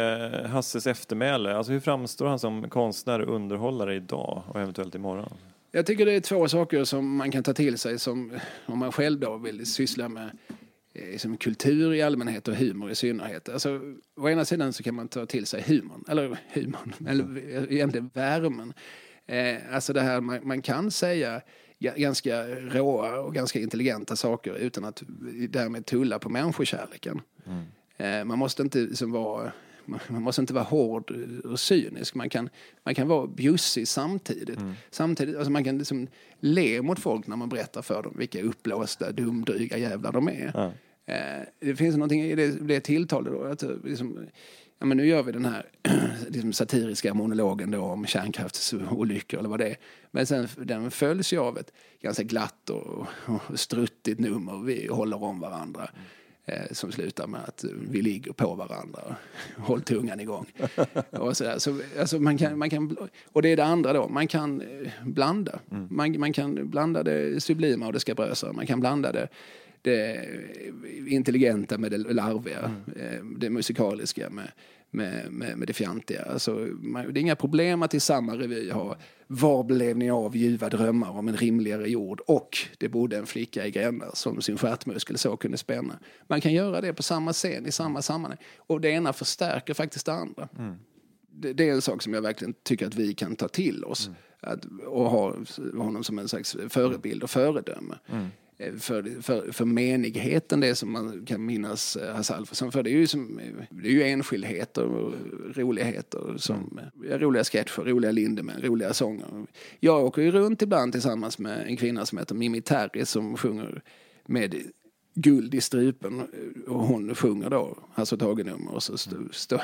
är Hasses eftermäle? Alltså hur framstår han som konstnär och underhållare idag och eventuellt imorgon? Jag tycker det är två saker som man kan ta till sig som om man själv då vill syssla med eh, som kultur i allmänhet och humor i synnerhet. Alltså, å ena sidan så kan man ta till sig humorn, eller humorn, eller egentligen värmen. Eh, alltså det här man, man kan säga ganska råa och ganska intelligenta saker utan att därmed tulla på människokärleken. Mm. Eh, man måste inte liksom vara... Man måste inte vara hård och cynisk. Man kan, man kan vara bjussig samtidigt. Mm. Samtidigt alltså man kan liksom le mot folk när man berättar för dem vilka upplåsta, dumdryga jävlar de är. Ja. Eh, det finns någonting i det, det tilltalet då. Att, liksom, ja, men nu gör vi den här liksom satiriska monologen då om kärnkraftsolyckor eller vad det är. Men sen den följs ju av ett ganska glatt och, och struttigt nummer. Vi håller om varandra. Mm. Som slutar med att vi ligger på varandra och håll tungan igång. Och, så där. Så, alltså man kan, man kan, och det är det andra då. Man kan blanda. Mm. Man, man kan blanda det sublima och det skabrösa. Man kan blanda det, det intelligenta med det larviga. Mm. Det musikaliska med, med, med, med det fjantiga. Alltså, man, det är inga problem att i samma revy ha var blev ni av ljuva drömmar om en rimligare jord och det bodde en flicka i gränder som sin stjärtmuskel så kunde spänna. Man kan göra det på samma scen i samma sammanhang och det ena förstärker faktiskt det andra. Mm. Det, det är en sak som jag verkligen tycker att vi kan ta till oss mm. att, och ha honom som en slags förebild och föredöme. Mm. För, för, för menigheten, det som man kan minnas Hasse Alfredson för, det är ju, som, det är ju enskildheter och roligheter som mm. roliga sketcher, roliga Lindemann, roliga sånger. Jag åker ju runt ibland tillsammans med en kvinna som heter Mimi Terry som sjunger med guld i strupen och hon sjunger då Hasse Tage-nummer och så står stå,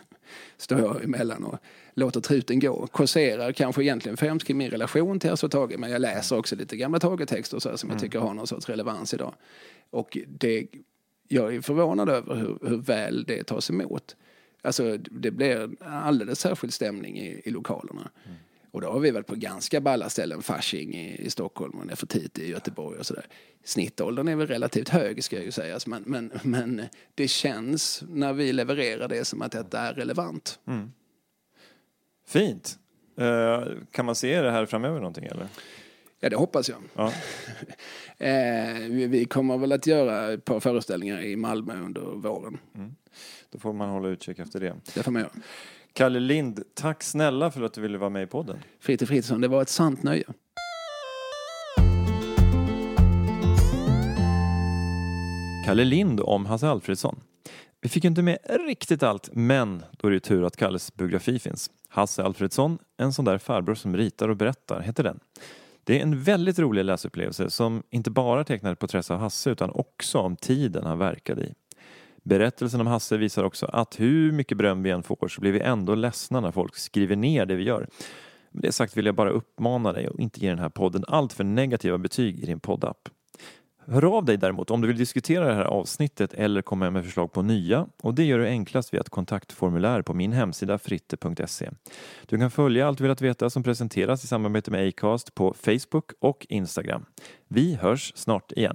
stå jag emellan och låter truten gå. Korserar kanske egentligen främst i min relation till Hasse Tage, men jag läser också lite gamla Tage-texter och så som mm. jag tycker har någon sorts relevans idag. Och det, jag är förvånad över hur, hur väl det tas emot. Alltså det blir alldeles särskild stämning i, i lokalerna. Mm. Och då har vi varit på ganska balla ställen, Fasching i, i Stockholm och Nefertiti i Göteborg och sådär. Snittåldern är väl relativt hög ska jag ju säga, men, men, men det känns när vi levererar det som att det är relevant. Mm. Fint. Uh, kan man se det här framöver någonting eller? Ja, det hoppas jag. Ja. eh, vi, vi kommer väl att göra ett par föreställningar i Malmö under våren. Mm. Då får man hålla utkik efter det. Det får man göra. Kalle Lind, tack snälla för att du ville vara med i podden. Fritte Fritzson, det var ett sant nöje. Kalle Lind om Hasse Alfredson. Vi fick inte med riktigt allt, men då är det tur att Kalles biografi finns. Hasse Alfredson, en sån där farbror som ritar och berättar, heter den. Det är en väldigt rolig läsupplevelse som inte bara tecknar ett porträtt av Hasse utan också om tiden han verkade i. Berättelsen om Hasse visar också att hur mycket beröm vi än får så blir vi ändå ledsna när folk skriver ner det vi gör. Med det sagt vill jag bara uppmana dig att inte ge den här podden allt för negativa betyg i din poddapp. Hör av dig däremot om du vill diskutera det här avsnittet eller komma med förslag på nya, och det gör du enklast via ett kontaktformulär på min hemsida fritte punkt se. Du kan följa Allt du vill att veta som presenteras i samarbete med Acast på Facebook och Instagram. Vi hörs snart igen.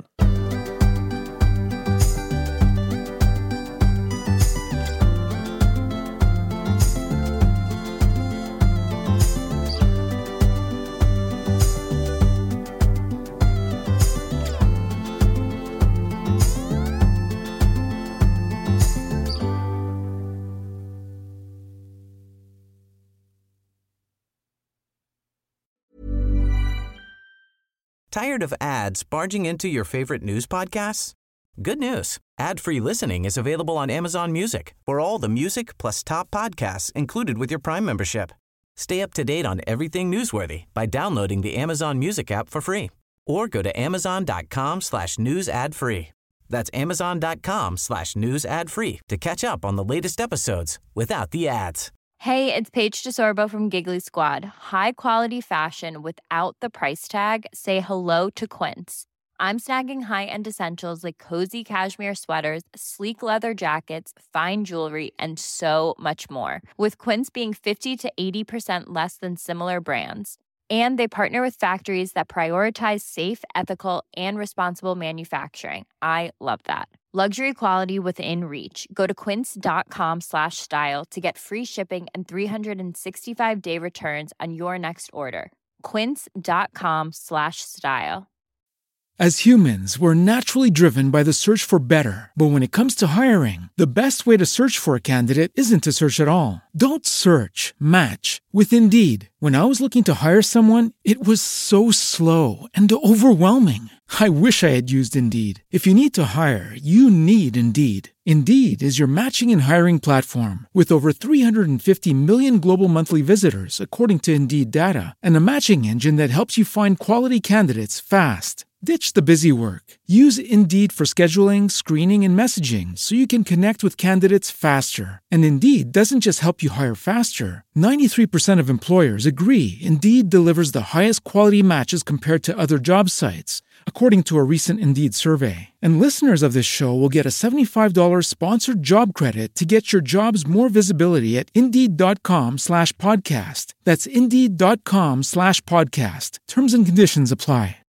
Tired of ads barging into your favorite news podcasts? Good news. Ad-free listening is available on Amazon Music for all the music plus top podcasts included with your Prime membership. Stay up to date on everything newsworthy by downloading the Amazon Music app for free or go to amazon.com slash news ad free. That's amazon.com slash news ad free to catch up on the latest episodes without the ads. Hey, it's Paige DeSorbo from Giggly Squad. High quality fashion without the price tag. Say hello to Quince. I'm snagging high-end essentials like cozy cashmere sweaters, sleek leather jackets, fine jewelry, and so much more. With Quince being fifty to eighty percent less than similar brands. And they partner with factories that prioritize safe, ethical, and responsible manufacturing. I love that. Luxury quality within reach. Go to quince.com slash style to get free shipping and three sixty-five day returns on your next order. Quince.com slash style. As humans, we're naturally driven by the search for better. But when it comes to hiring, the best way to search for a candidate isn't to search at all. Don't search, match with Indeed. When I was looking to hire someone, it was so slow and overwhelming. I wish I had used Indeed. If you need to hire, you need Indeed. Indeed is your matching and hiring platform with over three hundred fifty million global monthly visitors, according to Indeed data, and a matching engine that helps you find quality candidates fast. Ditch the busy work. Use Indeed for scheduling, screening, and messaging so you can connect with candidates faster. And Indeed doesn't just help you hire faster. ninety-three percent of employers agree Indeed delivers the highest quality matches compared to other job sites, according to a recent Indeed survey. And listeners of this show will get a seventy-five dollars sponsored job credit to get your jobs more visibility at Indeed.com slash podcast. That's Indeed.com slash podcast. Terms and conditions apply.